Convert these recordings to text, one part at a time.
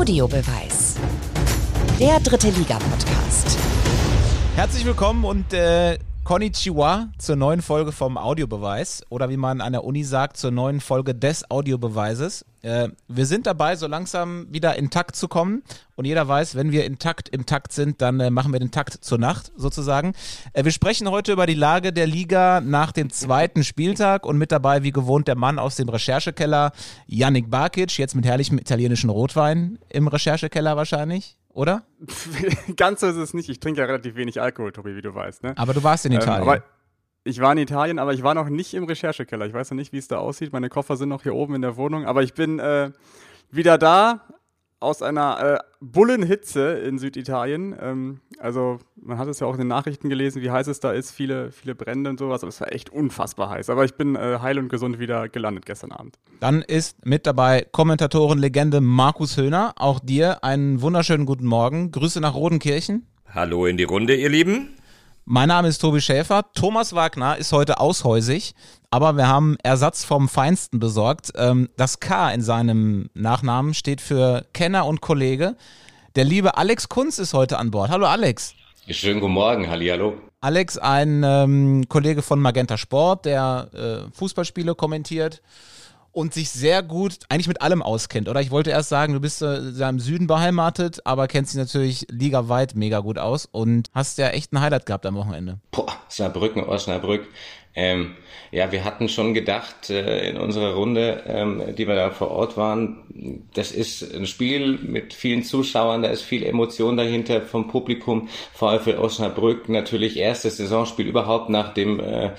Audiobeweis. Der dritte Liga-Podcast. Herzlich willkommen und Konnichiwa zur neuen Folge vom Audiobeweis oder wie man an der Uni sagt, zur neuen Folge des Audiobeweises. Wir sind dabei, so langsam wieder in Takt zu kommen und jeder weiß, wenn wir im Takt sind, dann machen wir den Takt zur Nacht sozusagen. Wir sprechen heute über die Lage der Liga nach dem zweiten Spieltag und mit dabei wie gewohnt der Mann aus dem Recherchekeller, Yannick Barkic, jetzt mit herrlichem italienischen Rotwein im Recherchekeller wahrscheinlich. Oder? Ganz so ist es nicht. Ich trinke ja relativ wenig Alkohol, Tobi, wie du weißt. Ne? Aber du warst in Italien. Ich war in Italien, aber ich war noch nicht im Recherchekeller. Ich weiß noch nicht, wie es da aussieht. Meine Koffer sind noch hier oben in der Wohnung. Aber ich bin wieder da aus einer Bullenhitze in Süditalien. Also man hat es ja auch in den Nachrichten gelesen, wie heiß es da ist. Viele Brände und sowas. Aber es war echt unfassbar heiß. Aber ich bin heil und gesund wieder gelandet gestern Abend. Dann ist mit dabei Kommentatorenlegende Markus Höhner. Auch dir einen wunderschönen guten Morgen. Grüße nach Rodenkirchen. Hallo in die Runde, ihr Lieben. Mein Name ist Tobi Schäfer. Thomas Wagner ist heute aushäusig, aber wir haben Ersatz vom Feinsten besorgt. Das K in seinem Nachnamen steht für Kenner und Kollege. Der liebe Alex Kunz ist heute an Bord. Hallo Alex. Schönen guten Morgen, hallihallo. Alex, ein Kollege von Magenta Sport, der Fußballspiele kommentiert und sich sehr gut eigentlich mit allem auskennt, oder? Ich wollte erst sagen, du bist im Süden beheimatet, aber kennst dich natürlich ligaweit mega gut aus und hast ja echt ein Highlight gehabt am Wochenende. Saarbrücken, Osnabrück. Ja, wir hatten schon gedacht in unserer Runde, die wir da vor Ort waren, das ist ein Spiel mit vielen Zuschauern, da ist viel Emotion dahinter vom Publikum, vor allem für Osnabrück natürlich erstes Saisonspiel überhaupt nach dem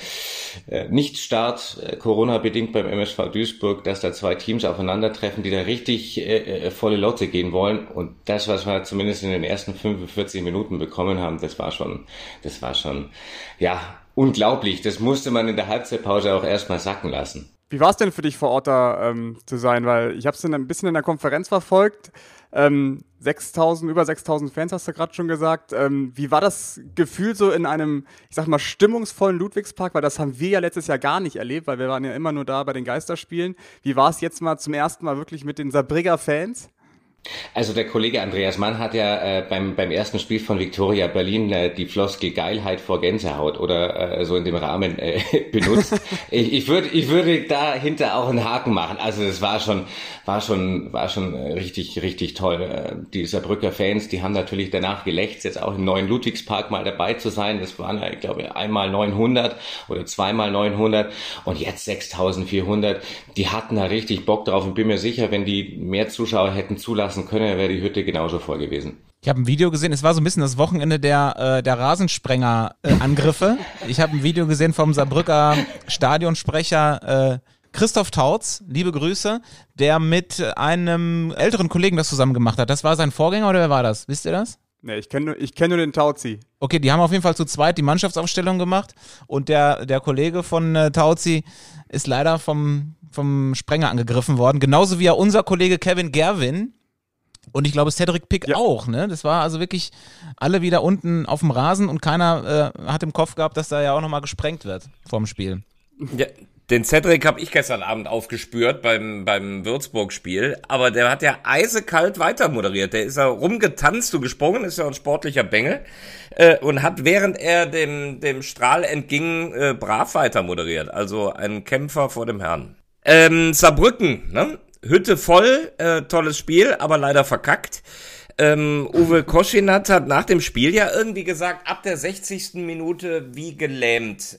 Nichtstart, Corona-bedingt beim MSV Duisburg, dass da zwei Teams aufeinandertreffen, die da richtig volle Lotte gehen wollen und das, was wir zumindest in den ersten 45 Minuten bekommen haben, das war schon, ja, unglaublich, das musste man in der Halbzeitpause auch erstmal sacken lassen. Wie war es denn für dich vor Ort da zu sein? Weil ich habe es ein bisschen in der Konferenz verfolgt. Über 6.000 Fans hast du gerade schon gesagt. Wie war das Gefühl so in einem, ich sag mal, stimmungsvollen Ludwigspark? Weil das haben wir ja letztes Jahr gar nicht erlebt, weil wir waren ja immer nur da bei den Geisterspielen. Wie war es jetzt mal zum ersten Mal wirklich mit den Saarbrücker Fans? Also der Kollege Andreas Mann hat ja beim ersten Spiel von Viktoria Berlin die Floskel Geilheit vor Gänsehaut oder so in dem Rahmen benutzt. Ich würde dahinter auch einen Haken machen. Also es war schon richtig, richtig toll. Die Saarbrücker Fans, die haben natürlich danach gelächzt, jetzt auch im neuen Ludwigspark mal dabei zu sein. Das waren ja, ich glaube, einmal 900 oder zweimal 900 und jetzt 6.400. Die hatten da richtig Bock drauf und bin mir sicher, wenn die mehr Zuschauer hätten zulassen können, wäre die Hütte genauso voll gewesen. Ich habe ein Video gesehen, es war so ein bisschen das Wochenende der Rasensprenger-Angriffe. Ich habe ein Video gesehen vom Saarbrücker Stadionsprecher Christoph Tautz, liebe Grüße, der mit einem älteren Kollegen das zusammen gemacht hat. Das war sein Vorgänger oder wer war das? Wisst ihr das? Nee, ich kenn nur den Tauzi. Okay, die haben auf jeden Fall zu zweit die Mannschaftsaufstellung gemacht und der Kollege von Tauzi ist leider vom Sprenger angegriffen worden, genauso wie ja unser Kollege Kevin Gerwin. Und ich glaube, Cedric Pick auch, ne? Das war also wirklich alle wieder unten auf dem Rasen und keiner hat im Kopf gehabt, dass da ja auch nochmal gesprengt wird vorm Spiel. Ja, den Cedric habe ich gestern Abend aufgespürt beim Würzburg-Spiel, aber der hat ja eisekalt weiter moderiert. Der ist ja rumgetanzt und gesprungen, ist ja ein sportlicher Bengel und hat, während er dem Strahl entging, brav weiter moderiert. Also ein Kämpfer vor dem Herrn. Saarbrücken, ne? Hütte voll, tolles Spiel, aber leider verkackt. Uwe Koschinat hat nach dem Spiel ja irgendwie gesagt, ab der 60. Minute wie gelähmt.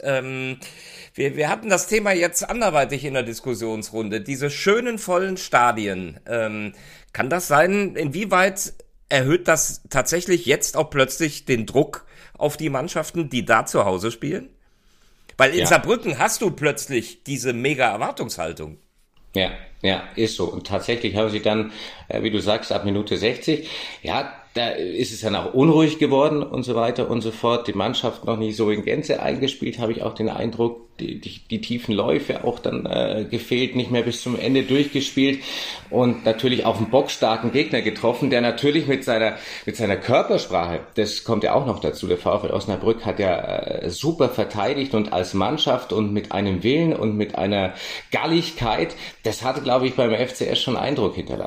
Wir hatten das Thema jetzt anderweitig in der Diskussionsrunde. Diese schönen, vollen Stadien. Kann das sein? Inwieweit erhöht das tatsächlich jetzt auch plötzlich den Druck auf die Mannschaften, die da zu Hause spielen? Weil in Saarbrücken hast du plötzlich diese mega Erwartungshaltung. Ja, ist so. Und tatsächlich haben sie dann, wie du sagst, ab Minute 60, ja, da ist es dann auch unruhig geworden und so weiter und so fort. Die Mannschaft noch nicht so in Gänze eingespielt, habe ich auch den Eindruck. Die tiefen Läufe auch dann gefehlt, nicht mehr bis zum Ende durchgespielt und natürlich auch einen bockstarken Gegner getroffen, der natürlich mit seiner Körpersprache, das kommt ja auch noch dazu, der VfL Osnabrück hat ja super verteidigt und als Mannschaft und mit einem Willen und mit einer Galligkeit, das hatte, glaube ich, beim FCS schon Eindruck hinterlassen.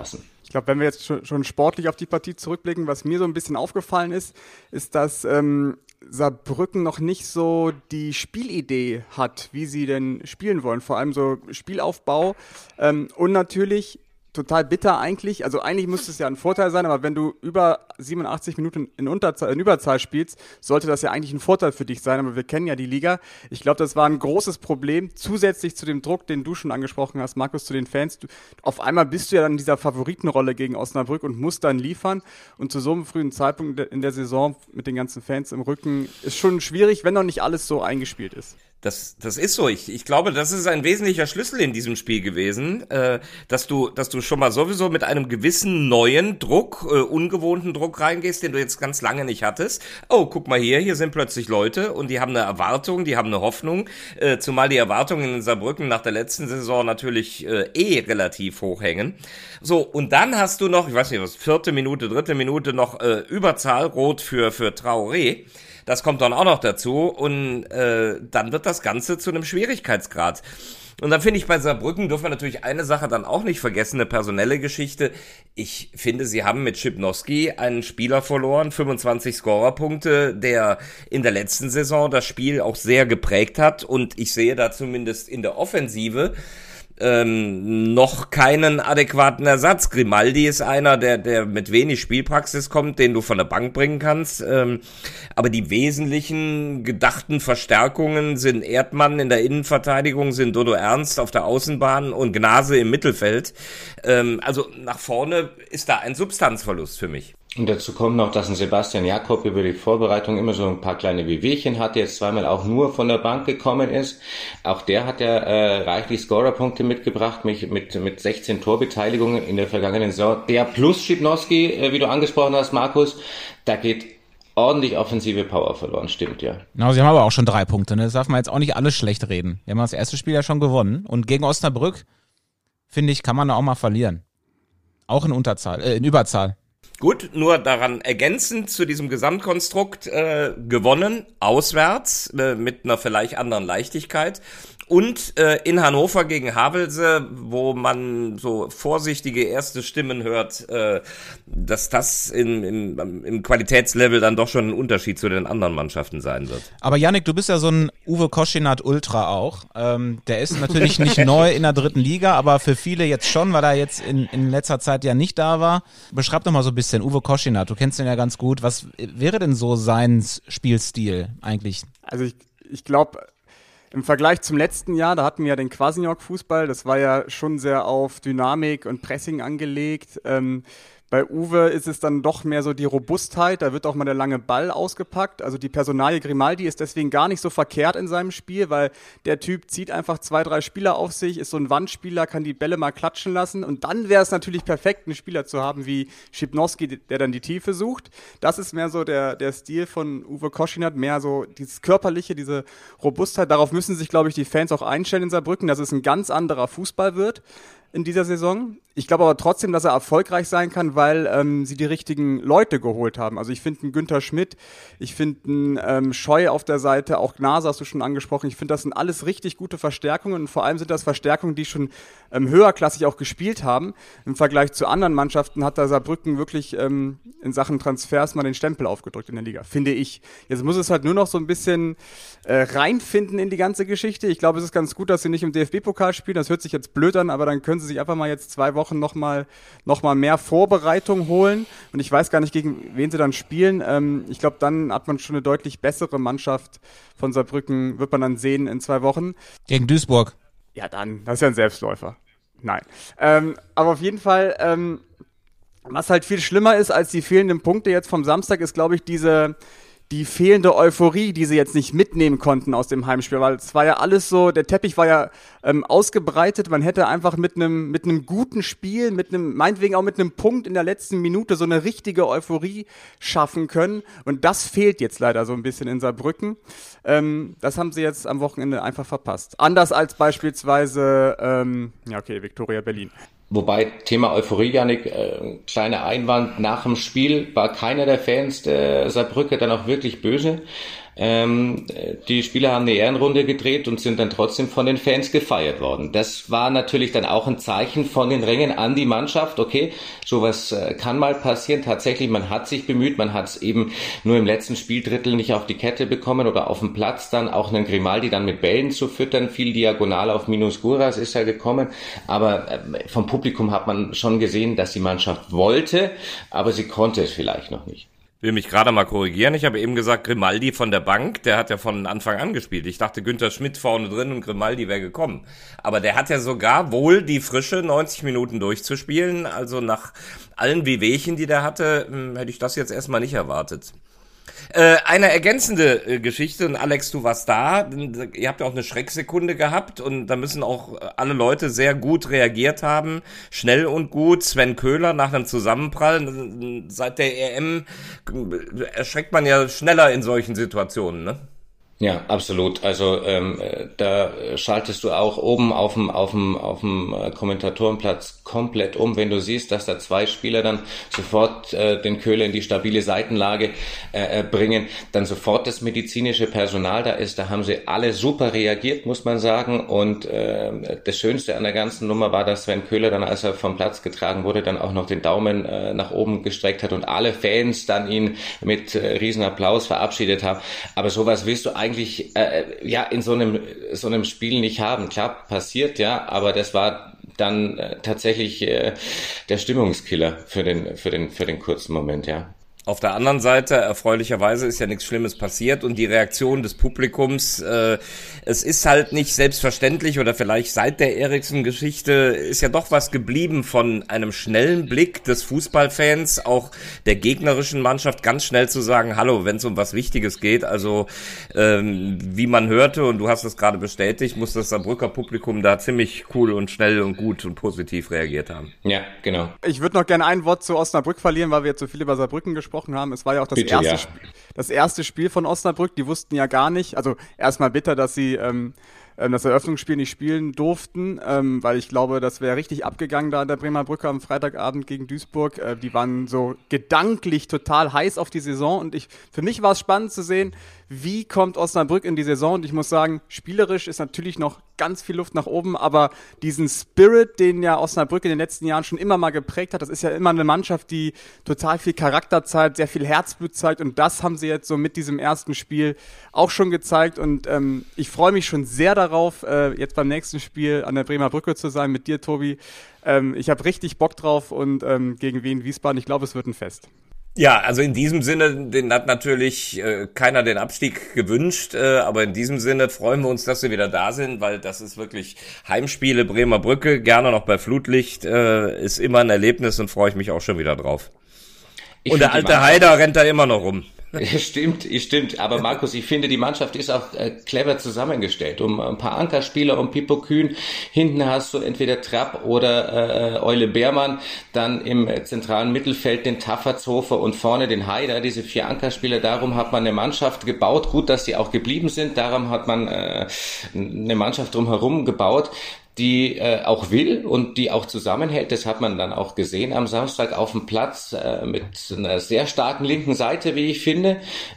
Ich glaube, wenn wir jetzt schon sportlich auf die Partie zurückblicken, was mir so ein bisschen aufgefallen ist, dass Saarbrücken noch nicht so die Spielidee hat, wie sie denn spielen wollen. Vor allem so Spielaufbau und natürlich total bitter eigentlich. Also eigentlich müsste es ja ein Vorteil sein, aber wenn du über 87 Minuten in Überzahl spielst, sollte das ja eigentlich ein Vorteil für dich sein. Aber wir kennen ja die Liga. Ich glaube, das war ein großes Problem. Zusätzlich zu dem Druck, den du schon angesprochen hast, Markus, zu den Fans. Auf einmal bist du ja dann in dieser Favoritenrolle gegen Osnabrück und musst dann liefern. Und zu so einem frühen Zeitpunkt in der Saison mit den ganzen Fans im Rücken ist schon schwierig, wenn noch nicht alles so eingespielt ist. Das ist so. Ich glaube, das ist ein wesentlicher Schlüssel in diesem Spiel gewesen, dass du schon mal sowieso mit einem gewissen neuen Druck, ungewohnten Druck reingehst, den du jetzt ganz lange nicht hattest. Oh, guck mal hier sind plötzlich Leute und die haben eine Erwartung, die haben eine Hoffnung, zumal die Erwartungen in Saarbrücken nach der letzten Saison natürlich relativ hoch hängen. So, und dann hast du noch, ich weiß nicht was, 3. Minute noch Überzahl, rot für Traoré. Das kommt dann auch noch dazu und dann wird das Ganze zu einem Schwierigkeitsgrad. Und dann finde ich, bei Saarbrücken dürfen wir natürlich eine Sache dann auch nicht vergessen, eine personelle Geschichte. Ich finde, sie haben mit Schipnowski einen Spieler verloren, 25 Scorerpunkte, der in der letzten Saison das Spiel auch sehr geprägt hat. Und ich sehe da zumindest in der Offensive noch keinen adäquaten Ersatz. Grimaldi ist einer, der mit wenig Spielpraxis kommt, den du von der Bank bringen kannst. Aber die wesentlichen gedachten Verstärkungen sind Erdmann in der Innenverteidigung, sind Dodo Ernst auf der Außenbahn und Gnase im Mittelfeld. Also nach vorne ist da ein Substanzverlust für mich. Und dazu kommt noch, dass ein Sebastian Jakob über die Vorbereitung immer so ein paar kleine Wehwehchen hatte, jetzt zweimal auch nur von der Bank gekommen ist. Auch der hat ja reichlich Scorerpunkte mitgebracht, mit 16 Torbeteiligungen in der vergangenen Saison. Der plus Schipnowski, wie du angesprochen hast, Markus, da geht ordentlich offensive Power verloren, stimmt ja. Genau, sie haben aber auch schon 3 Punkte, ne? Das darf man jetzt auch nicht alles schlecht reden. Wir haben das erste Spiel ja schon gewonnen und gegen Osnabrück, finde ich, kann man da auch mal verlieren. Auch in Überzahl. Gut, nur daran ergänzend zu diesem Gesamtkonstrukt gewonnen, auswärts, mit einer vielleicht anderen Leichtigkeit. Und in Hannover gegen Havelse, wo man so vorsichtige erste Stimmen hört, dass das im Qualitätslevel dann doch schon ein Unterschied zu den anderen Mannschaften sein wird. Aber Yannick, du bist ja so ein Uwe Koschinat-Ultra auch. Der ist natürlich nicht neu in der 3. Liga, aber für viele jetzt schon, weil er jetzt in letzter Zeit ja nicht da war. Beschreib doch mal so ein bisschen Uwe Koschinat, du kennst ihn ja ganz gut. Was wäre denn so sein Spielstil eigentlich? Also ich glaube, im Vergleich zum letzten Jahr, da hatten wir ja den Kwasniok-Fußball, das war ja schon sehr auf Dynamik und Pressing angelegt. Bei Uwe ist es dann doch mehr so die Robustheit, da wird auch mal der lange Ball ausgepackt. Also die Personalie Grimaldi ist deswegen gar nicht so verkehrt in seinem Spiel, weil der Typ zieht einfach 2, 3 Spieler auf sich, ist so ein Wandspieler, kann die Bälle mal klatschen lassen und dann wäre es natürlich perfekt, einen Spieler zu haben wie Schipnowski, der dann die Tiefe sucht. Das ist mehr so der Stil von Uwe Koschinat, mehr so dieses Körperliche, diese Robustheit. Darauf müssen sich, glaube ich, die Fans auch einstellen in Saarbrücken, dass es ein ganz anderer Fußball wird in dieser Saison. Ich glaube aber trotzdem, dass er erfolgreich sein kann, weil sie die richtigen Leute geholt haben. Also ich finde einen Günther Schmidt, ich finde einen Scheu auf der Seite, auch Gnase hast du schon angesprochen. Ich finde, das sind alles richtig gute Verstärkungen und vor allem sind das Verstärkungen, die schon höherklassig auch gespielt haben. Im Vergleich zu anderen Mannschaften hat da Saarbrücken wirklich in Sachen Transfers mal den Stempel aufgedrückt in der Liga, finde ich. Jetzt muss es halt nur noch so ein bisschen reinfinden in die ganze Geschichte. Ich glaube, es ist ganz gut, dass sie nicht im DFB-Pokal spielen. Das hört sich jetzt blöd an, aber dann können sie sich einfach mal jetzt 2 Wochen noch mal mehr Vorbereitung holen. Und ich weiß gar nicht, gegen wen sie dann spielen. Ich glaube, dann hat man schon eine deutlich bessere Mannschaft von Saarbrücken, wird man dann sehen in 2 Wochen. Gegen Duisburg. Ja, dann. Das ist ja ein Selbstläufer. Nein. Aber auf jeden Fall, was halt viel schlimmer ist als die fehlenden Punkte jetzt vom Samstag, ist, glaube ich, die fehlende Euphorie, die sie jetzt nicht mitnehmen konnten aus dem Heimspiel, weil es war ja alles so, der Teppich war ja ausgebreitet, man hätte einfach mit einem guten Spiel, meinetwegen auch mit einem Punkt in der letzten Minute so eine richtige Euphorie schaffen können und das fehlt jetzt leider so ein bisschen in Saarbrücken. Das haben sie jetzt am Wochenende einfach verpasst. Anders als beispielsweise, Viktoria Berlin. Wobei, Thema Euphorie, Yannick, kleiner Einwand, nach dem Spiel war keiner der Fans der Saarbrücker dann auch wirklich böse. Die Spieler haben eine Ehrenrunde gedreht und sind dann trotzdem von den Fans gefeiert worden. Das war natürlich dann auch ein Zeichen von den Rängen an die Mannschaft. Okay, sowas kann mal passieren. Tatsächlich, man hat sich bemüht, man hat es eben nur im letzten Spieldrittel nicht auf die Kette bekommen oder auf dem Platz dann auch einen Grimaldi dann mit Bällen zu füttern. Viel diagonal auf Minus Guras ist er gekommen. Aber vom Publikum hat man schon gesehen, dass die Mannschaft wollte, aber sie konnte es vielleicht noch nicht. Will mich gerade mal korrigieren. Ich habe eben gesagt, Grimaldi von der Bank, der hat ja von Anfang an gespielt. Ich dachte, Günther Schmidt vorne drin und Grimaldi wäre gekommen. Aber der hat ja sogar wohl die Frische, 90 Minuten durchzuspielen. Also nach allen Wehwehchen, die der hatte, hätte ich das jetzt erstmal nicht erwartet. Eine ergänzende Geschichte, und Alex, du warst da, ihr habt ja auch eine Schrecksekunde gehabt und da müssen auch alle Leute sehr gut reagiert haben, schnell und gut. Sven Köhler nach einem Zusammenprall, seit der EM erschreckt man ja schneller in solchen Situationen, ne? Ja, absolut. Also da schaltest du auch oben auf dem Kommentatorenplatz komplett um, wenn du siehst, dass da zwei Spieler dann sofort den Köhler in die stabile Seitenlage bringen, dann sofort das medizinische Personal da ist. Da haben sie alle super reagiert, muss man sagen. Und das Schönste an der ganzen Nummer war, dass Sven Köhler dann, als er vom Platz getragen wurde, dann auch noch den Daumen nach oben gestreckt hat und alle Fans dann ihn mit Riesenapplaus verabschiedet haben. Aber sowas willst du eigentlich in so einem Spiel nicht haben. Klar, passiert, ja, aber das war dann tatsächlich der Stimmungskiller für den kurzen Moment, ja. Auf der anderen Seite, erfreulicherweise, ist ja nichts Schlimmes passiert und die Reaktion des Publikums, es ist halt nicht selbstverständlich oder vielleicht seit der Eriksen-Geschichte ist ja doch was geblieben von einem schnellen Blick des Fußballfans, auch der gegnerischen Mannschaft, ganz schnell zu sagen, hallo, wenn es um was Wichtiges geht. Also wie man hörte, und du hast es gerade bestätigt, muss das Saarbrücker Publikum da ziemlich cool und schnell und gut und positiv reagiert haben. Ja, genau. Ich würde noch gerne ein Wort zu Osnabrück verlieren, weil wir jetzt so viel über Saarbrücken gesprochen haben. Es war ja auch das erste Spiel von Osnabrück. Die wussten ja gar nicht, also erstmal bitter, dass sie das Eröffnungsspiel nicht spielen durften, weil ich glaube, das wäre richtig abgegangen da in der Bremer Brücke am Freitagabend gegen Duisburg. Die waren so gedanklich total heiß auf die Saison und für mich war es spannend zu sehen, wie kommt Osnabrück in die Saison, und ich muss sagen, spielerisch ist natürlich noch ganz viel Luft nach oben, aber diesen Spirit, den ja Osnabrück in den letzten Jahren schon immer mal geprägt hat, das ist ja immer eine Mannschaft, die total viel Charakter zeigt, sehr viel Herzblut zeigt, und das haben sie jetzt so mit diesem ersten Spiel auch schon gezeigt, und ich freue mich schon sehr darauf, jetzt beim nächsten Spiel an der Bremer Brücke zu sein mit dir, Tobi. Ich habe richtig Bock drauf, und gegen Wien Wiesbaden, ich glaube, es wird ein Fest. Ja, also in diesem Sinne, den hat natürlich keiner den Abstieg gewünscht, aber in diesem Sinne freuen wir uns, dass wir wieder da sind, weil das ist wirklich Heimspiele Bremer Brücke, gerne noch bei Flutlicht, ist immer ein Erlebnis, und freue ich mich auch schon wieder drauf. Und der alte Haider rennt da immer noch rum. Stimmt. Aber Markus, ich finde, die Mannschaft ist auch clever zusammengestellt. Um ein paar Ankerspieler, um Pipo Kühn. Hinten hast du entweder Trapp oder Eule Beermann. Dann im zentralen Mittelfeld den Taffertshofer und vorne den Haider. Diese 4 Ankerspieler. Darum hat man eine Mannschaft gebaut. Gut, dass die auch geblieben sind. Darum hat man eine Mannschaft drumherum gebaut, die auch will und die auch zusammenhält. Das hat man dann auch gesehen am Samstag auf dem Platz mit einer sehr starken linken Seite, wie ich finde.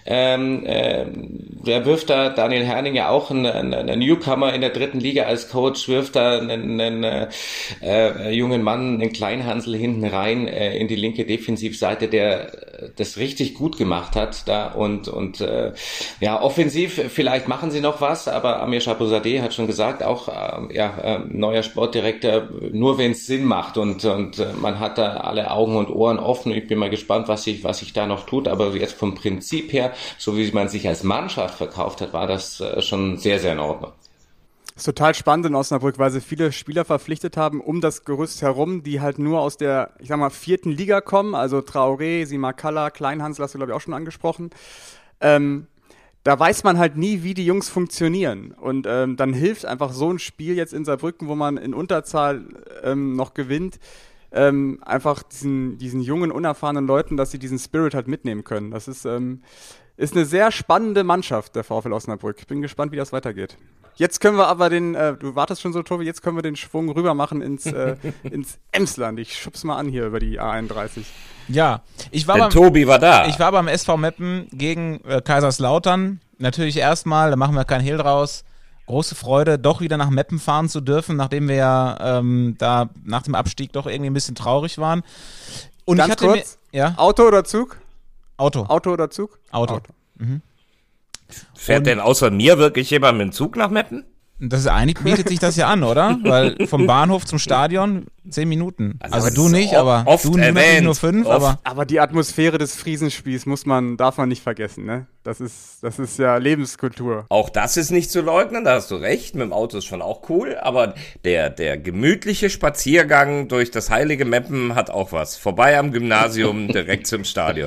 Wer wirft da? Daniel Herning, ja auch ein Newcomer in der 3. Liga als Coach, wirft da einen jungen Mann, einen Kleinhansel hinten rein in die linke Defensivseite, der das richtig gut gemacht hat da, und offensiv vielleicht machen sie noch was, aber Amir Chapouzadeh hat schon gesagt, auch neuer Sportdirektor, nur wenn es Sinn macht, und man hat da alle Augen und Ohren offen. Ich bin mal gespannt, was sich da noch tut, aber jetzt vom Prinzip her, so wie man sich als Mannschaft verkauft hat, war das schon sehr, sehr in Ordnung. Das ist total spannend in Osnabrück, weil sie viele Spieler verpflichtet haben um das Gerüst herum, die halt nur aus der, 4. Liga kommen, also Traoré, Simakala, Kleinhansel hast du, glaube ich, auch schon angesprochen. Da weiß man halt nie, wie die Jungs funktionieren. Und dann hilft einfach so ein Spiel jetzt in Saarbrücken, wo man in Unterzahl noch gewinnt, einfach diesen jungen, unerfahrenen Leuten, dass sie diesen Spirit halt mitnehmen können. Das ist eine sehr spannende Mannschaft, der VfL Osnabrück. Ich bin gespannt, wie das weitergeht. Jetzt können wir aber du wartest schon so, Tobi, jetzt können wir den Schwung rüber machen ins Emsland. Ich schub's mal an hier über die A31. Ja, Tobi war da. Ich war beim SV Meppen gegen Kaiserslautern. natürlich erstmal, da machen wir kein Hehl draus, große Freude, doch wieder nach Meppen fahren zu dürfen, nachdem wir ja da nach dem Abstieg doch irgendwie ein bisschen traurig waren. Und Ganz ich hatte kurz, ja? Auto oder Zug? Auto. Auto oder Zug? Auto. Fährt denn außer mir wirklich jemand mit dem Zug nach Meppen? Das eigentlich bietet sich das ja an, oder? Weil vom Bahnhof zum Stadion 10 Minuten. Also du nicht, aber oft du natürlich nur 5, oft. aber Aber die Atmosphäre des Friesenspiels darf man nicht vergessen, ne? Das ist ja Lebenskultur. Auch das ist nicht zu leugnen, da hast du recht, mit dem Auto ist schon auch cool, aber der gemütliche Spaziergang durch das heilige Meppen hat auch was. Vorbei am Gymnasium, direkt zum Stadion.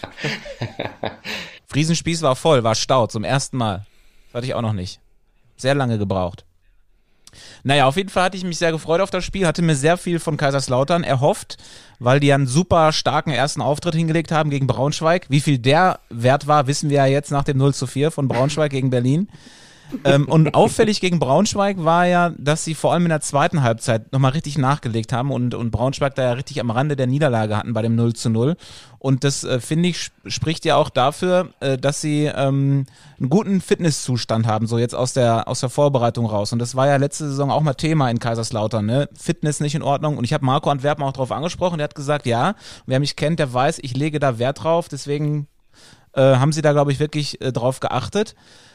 Friesenspieß war voll, war Stau zum ersten Mal. Das hatte ich auch noch nicht. Sehr lange gebraucht. Naja, auf jeden Fall hatte ich mich sehr gefreut auf das Spiel, hatte mir sehr viel von Kaiserslautern erhofft, weil die einen super starken ersten Auftritt hingelegt haben gegen Braunschweig. Wie viel der wert war, wissen wir ja jetzt nach dem 0:4 von Braunschweig gegen Berlin. Und auffällig gegen Braunschweig war ja, dass sie vor allem in der zweiten Halbzeit nochmal richtig nachgelegt haben und Braunschweig da ja richtig am Rande der Niederlage hatten bei dem 0:0. Und das, finde ich, spricht ja auch dafür, dass sie einen guten Fitnesszustand haben, so jetzt aus der Vorbereitung raus. Und das war ja letzte Saison auch mal Thema in Kaiserslautern, ne? Fitness nicht in Ordnung. Und ich habe Marco Antwerpen auch drauf angesprochen, der hat gesagt, ja, wer mich kennt, der weiß, ich lege da Wert drauf, deswegen haben sie da, glaube ich, wirklich drauf geachtet.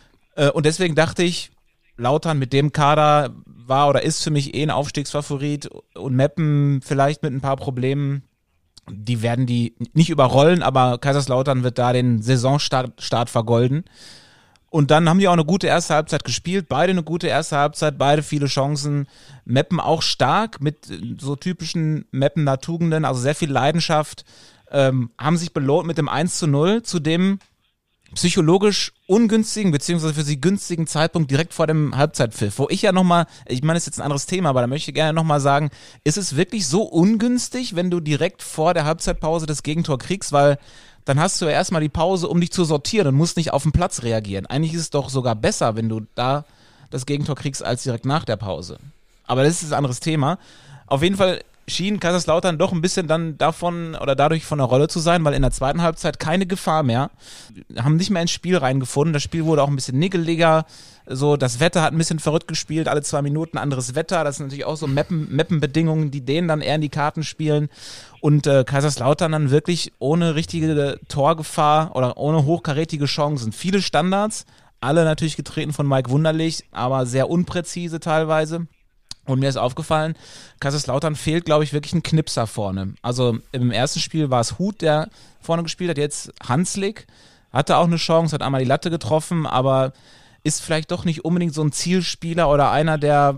Und deswegen dachte ich, Lautern mit dem Kader war oder ist für mich ein Aufstiegsfavorit und Meppen vielleicht mit ein paar Problemen. Die werden die nicht überrollen, aber Kaiserslautern wird da den Saisonstart vergolden. Und dann haben die auch eine gute erste Halbzeit gespielt, beide eine gute erste Halbzeit, beide viele Chancen. Meppen auch stark mit so typischen Meppener Tugenden, also sehr viel Leidenschaft, haben sich belohnt mit dem 1:0 zu dem psychologisch ungünstigen, beziehungsweise für sie günstigen Zeitpunkt direkt vor dem Halbzeitpfiff, wo ich ja nochmal, ich meine, das ist jetzt ein anderes Thema, aber da möchte ich gerne nochmal sagen, ist es wirklich so ungünstig, wenn du direkt vor der Halbzeitpause das Gegentor kriegst, weil dann hast du ja erstmal die Pause, um dich zu sortieren und musst nicht auf den Platz reagieren. Eigentlich ist es doch sogar besser, wenn du da das Gegentor kriegst, als direkt nach der Pause. Aber das ist ein anderes Thema. Auf jeden Fall schien Kaiserslautern doch ein bisschen dann davon oder dadurch von der Rolle zu sein, weil in der zweiten Halbzeit keine Gefahr mehr, haben nicht mehr ins Spiel reingefunden, das Spiel wurde auch ein bisschen niggeliger, so das Wetter hat ein bisschen verrückt gespielt, alle 2 Minuten anderes Wetter, das sind natürlich auch so Mappenbedingungen, die denen dann eher in die Karten spielen und Kaiserslautern dann wirklich ohne richtige Torgefahr oder ohne hochkarätige Chancen, viele Standards, alle natürlich getreten von Mike Wunderlich, aber sehr unpräzise teilweise. Und mir ist aufgefallen, Kaiserslautern fehlt, glaube ich, wirklich ein Knipser vorne. Also im ersten Spiel war es Huth, der vorne gespielt hat, jetzt Hanslik, hatte auch eine Chance, hat einmal die Latte getroffen, aber ist vielleicht doch nicht unbedingt so ein Zielspieler oder einer, der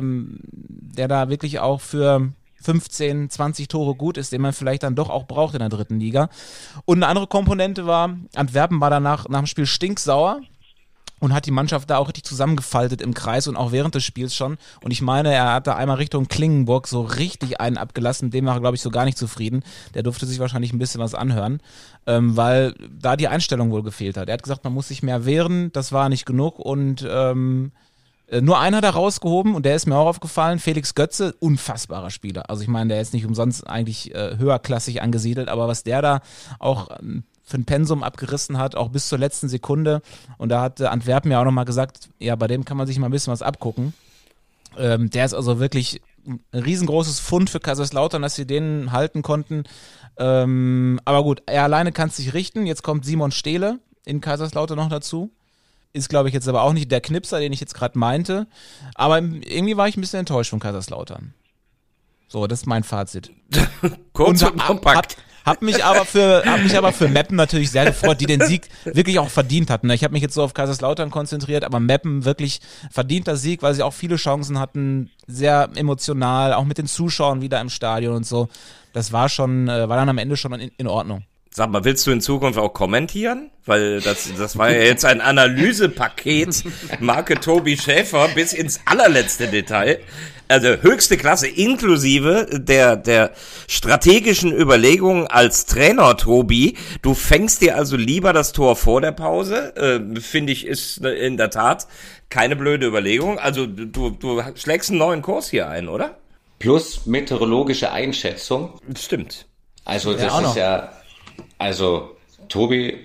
da wirklich auch für 15, 20 Tore gut ist, den man vielleicht dann doch auch braucht in der dritten Liga. Und eine andere Komponente war, Antwerpen war danach nach dem Spiel stinksauer und hat die Mannschaft da auch richtig zusammengefaltet im Kreis und auch während des Spiels schon. Und ich meine, er hat da einmal Richtung Klingenburg so richtig einen abgelassen, dem war er, glaube ich, so gar nicht zufrieden. Der durfte sich wahrscheinlich ein bisschen was anhören, weil da die Einstellung wohl gefehlt hat. Er hat gesagt, man muss sich mehr wehren, das war nicht genug und nur einer da rausgehoben und der ist mir auch aufgefallen, Felix Götze, unfassbarer Spieler. Also ich meine, der ist nicht umsonst eigentlich höherklassig angesiedelt, aber was der da auch für ein Pensum abgerissen hat, auch bis zur letzten Sekunde. Und da hat Antwerpen ja auch nochmal gesagt, ja, bei dem kann man sich mal ein bisschen was abgucken. Der ist also wirklich ein riesengroßes Fund für Kaiserslautern, dass sie den halten konnten. Aber gut, er alleine kann es sich richten. Jetzt kommt Simon Stehle in Kaiserslautern noch dazu. Ist, glaube ich, jetzt aber auch nicht der Knipser, den ich jetzt gerade meinte. Aber irgendwie war ich ein bisschen enttäuscht von Kaiserslautern. So, das ist mein Fazit. Kurz und kompakt. Hab mich aber für Meppen natürlich sehr gefreut, die den Sieg wirklich auch verdient hatten. Ich habe mich jetzt so auf Kaiserslautern konzentriert, aber Meppen wirklich verdienter Sieg, weil sie auch viele Chancen hatten, sehr emotional, auch mit den Zuschauern wieder im Stadion und so. Das war dann am Ende schon in Ordnung. Sag mal, willst du in Zukunft auch kommentieren? Weil das war ja jetzt ein Analysepaket, Marke Tobi Schäfer bis ins allerletzte Detail. Also höchste Klasse, inklusive der strategischen Überlegungen als Trainer, Tobi. Du fängst dir also lieber das Tor vor der Pause, finde ich, ist in der Tat keine blöde Überlegung. Also du schlägst einen neuen Kurs hier ein, oder? Plus meteorologische Einschätzung. Stimmt. Also das ist ja, also Tobi,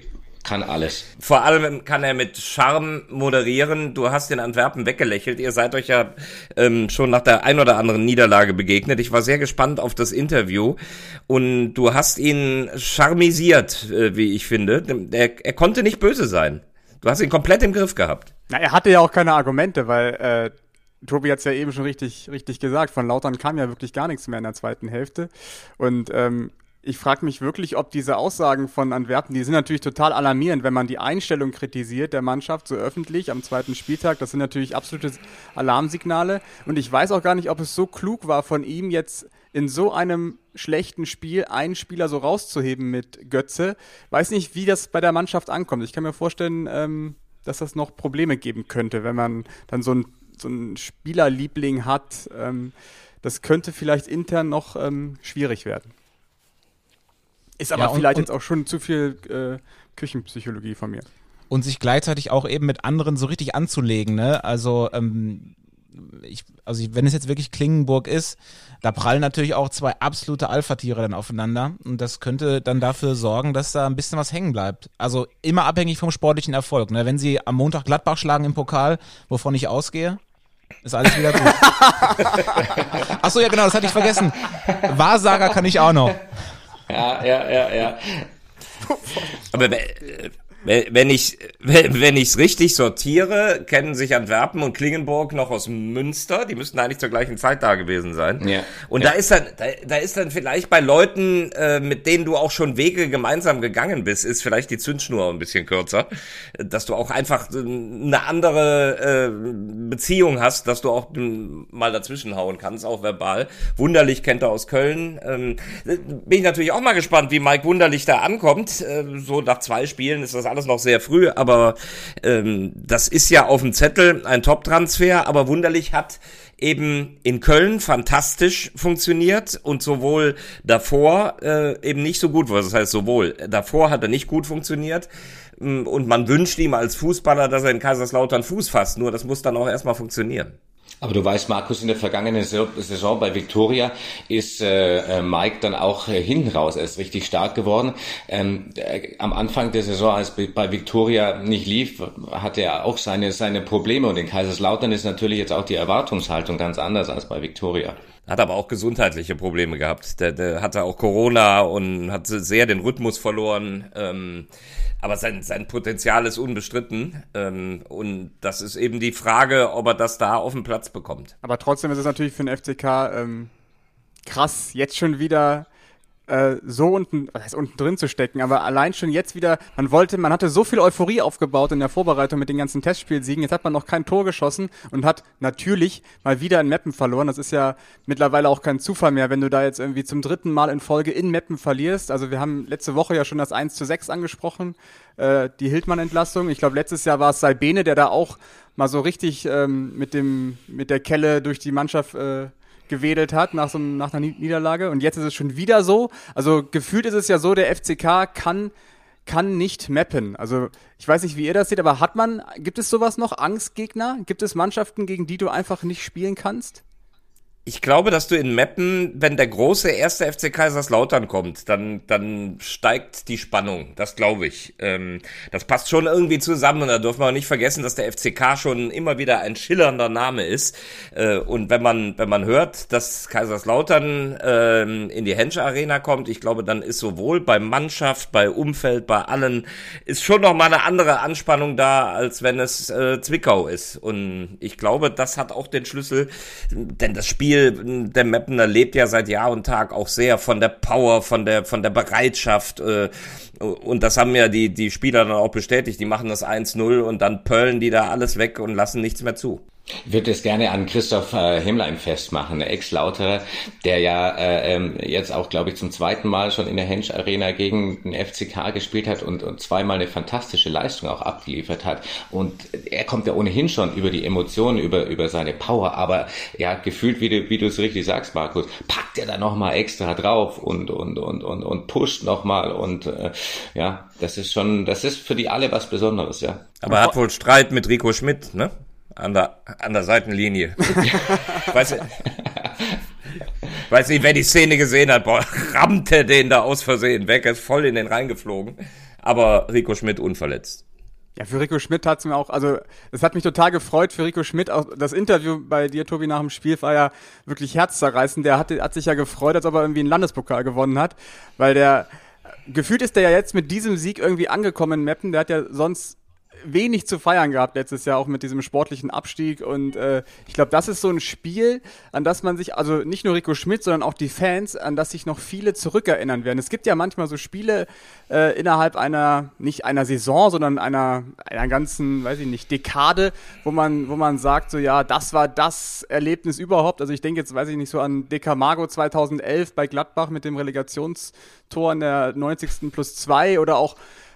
kann alles. Vor allem kann er mit Charme moderieren. Du hast in Antwerpen weggelächelt. Ihr seid euch ja schon nach der ein oder anderen Niederlage begegnet. Ich war sehr gespannt auf das Interview und du hast ihn charmisiert, wie ich finde. Er konnte nicht böse sein. Du hast ihn komplett im Griff gehabt. Na, er hatte ja auch keine Argumente, weil Tobi hat es ja eben schon richtig gesagt. Von Lautern kam ja wirklich gar nichts mehr in der zweiten Hälfte. Und ich frage mich wirklich, ob diese Aussagen von Antwerpen, die sind natürlich total alarmierend, wenn man die Einstellung kritisiert der Mannschaft so öffentlich am zweiten Spieltag. Das sind natürlich absolute Alarmsignale. Und ich weiß auch gar nicht, ob es so klug war von ihm jetzt in so einem schlechten Spiel einen Spieler so rauszuheben mit Götze. Weiß nicht, wie das bei der Mannschaft ankommt. Ich kann mir vorstellen, dass das noch Probleme geben könnte, wenn man dann so einen Spielerliebling hat. Das könnte vielleicht intern noch schwierig werden. Ist aber vielleicht jetzt auch schon zu viel Küchenpsychologie von mir. Und sich gleichzeitig auch eben mit anderen so richtig anzulegen, ne? Also, wenn es jetzt wirklich Klingenburg ist, da prallen natürlich auch zwei absolute Alpha-Tiere dann aufeinander. Und das könnte dann dafür sorgen, dass da ein bisschen was hängen bleibt. Also immer abhängig vom sportlichen Erfolg, ne? Wenn sie am Montag Gladbach schlagen im Pokal, wovon ich ausgehe, ist alles wieder gut. Achso, ja genau, das hatte ich vergessen. Wahrsager kann ich auch noch. Ja. Aber wenn ich's richtig sortiere, kennen sich Antwerpen und Klingenburg noch aus Münster. Die müssten eigentlich zur gleichen Zeit da gewesen sein. Ja. Und da ist dann vielleicht bei Leuten, mit denen du auch schon Wege gemeinsam gegangen bist, ist vielleicht die Zündschnur ein bisschen kürzer, dass du auch einfach eine andere Beziehung hast, dass du auch mal dazwischen hauen kannst, auch verbal. Wunderlich kennt er aus Köln. Bin ich natürlich auch mal gespannt, wie Mike Wunderlich da ankommt. So nach 2 Spielen ist das alles noch sehr früh, aber das ist ja auf dem Zettel ein Top-Transfer, aber Wunderlich hat eben in Köln fantastisch funktioniert und sowohl davor eben nicht so gut, was heißt sowohl, davor hat er nicht gut funktioniert und man wünscht ihm als Fußballer, dass er in Kaiserslautern Fuß fasst, nur das muss dann auch erstmal funktionieren. Aber du weißt, Markus, in der vergangenen Saison bei Viktoria ist Mike dann auch hinten raus erst richtig stark geworden. Am Anfang der Saison, als bei Viktoria nicht lief, hatte er auch seine Probleme. Und in Kaiserslautern ist natürlich jetzt auch die Erwartungshaltung ganz anders als bei Viktoria. Hat aber auch gesundheitliche Probleme gehabt. Der hatte auch Corona und hat sehr den Rhythmus verloren. Aber sein Potenzial ist unbestritten. Und das ist eben die Frage, ob er das da auf den Platz bekommt. Aber trotzdem ist es natürlich für den FCK krass, jetzt schon wieder so unten drin zu stecken, aber allein schon jetzt wieder, man hatte so viel Euphorie aufgebaut in der Vorbereitung mit den ganzen Testspielsiegen, jetzt hat man noch kein Tor geschossen und hat natürlich mal wieder in Meppen verloren. Das ist ja mittlerweile auch kein Zufall mehr, wenn du da jetzt irgendwie zum 3. Mal in Folge in Meppen verlierst. Also wir haben letzte Woche ja schon das 1:6 angesprochen, die Hildmann-Entlassung. Ich glaube, letztes Jahr war es Saibene, der da auch mal so richtig mit der Kelle durch die Mannschaft gewedelt hat nach einer Niederlage. Und jetzt ist es schon wieder so. Also gefühlt ist es ja so, der FCK kann nicht mappen. Also ich weiß nicht, wie ihr das seht, aber gibt es sowas noch? Angstgegner? Gibt es Mannschaften, gegen die du einfach nicht spielen kannst? Ich glaube, dass du in Meppen, wenn der große erste FC Kaiserslautern kommt, dann steigt die Spannung. Das glaube ich. Das passt schon irgendwie zusammen und da dürfen wir auch nicht vergessen, dass der FCK schon immer wieder ein schillernder Name ist. Und wenn man hört, dass Kaiserslautern in die Hensch Arena kommt, ich glaube, dann ist sowohl bei Mannschaft, bei Umfeld, bei allen, ist schon noch mal eine andere Anspannung da, als wenn es Zwickau ist. Und ich glaube, das hat auch den Schlüssel, denn das Spiel der Meppener lebt ja seit Jahr und Tag auch sehr von der Power, von der Bereitschaft und das haben ja die Spieler dann auch bestätigt, die machen das 1:0 und dann pöllen die da alles weg und lassen nichts mehr zu. Ich würde es gerne an Christoph Hemlein festmachen, der Ex-Lauterer, der ja jetzt auch, glaube ich, zum 2. Mal schon in der Hensch Arena gegen den FCK gespielt hat und 2-mal eine fantastische Leistung auch abgeliefert hat. Und er kommt ja ohnehin schon über die Emotionen, über seine Power, aber ja, gefühlt, wie du es richtig sagst, Markus, packt er da nochmal extra drauf und pusht nochmal und ja, das ist für die alle was Besonderes, ja. Aber er hat wohl Streit mit Rico Schmidt, ne? An der Seitenlinie. Weiß nicht, wer die Szene gesehen hat, rammte den da aus Versehen weg, ist voll in den reingeflogen. aber Rico Schmidt unverletzt. Ja, für Rico Schmidt hat's mir auch, also es hat mich total gefreut für Rico Schmidt. Auch das Interview bei dir, Tobi, nach dem Spiel war ja wirklich herzzerreißend. Der hat sich ja gefreut, als ob er irgendwie einen Landespokal gewonnen hat, weil gefühlt ist der ja jetzt mit diesem Sieg irgendwie angekommen in Meppen. Der hat ja sonst wenig zu feiern gehabt letztes Jahr, auch mit diesem sportlichen Abstieg, und ich glaube, das ist so ein Spiel, an das man sich, also nicht nur Rico Schmidt, sondern auch die Fans, an das sich noch viele zurückerinnern werden. Es gibt ja manchmal so Spiele innerhalb nicht einer Saison, sondern einer ganzen, weiß ich nicht, Dekade, wo man sagt, so ja, das war das Erlebnis überhaupt. Also ich denke jetzt, weiß ich nicht, so an De Camargo 2011 bei Gladbach mit dem Relegationstor in der 90+2 oder auch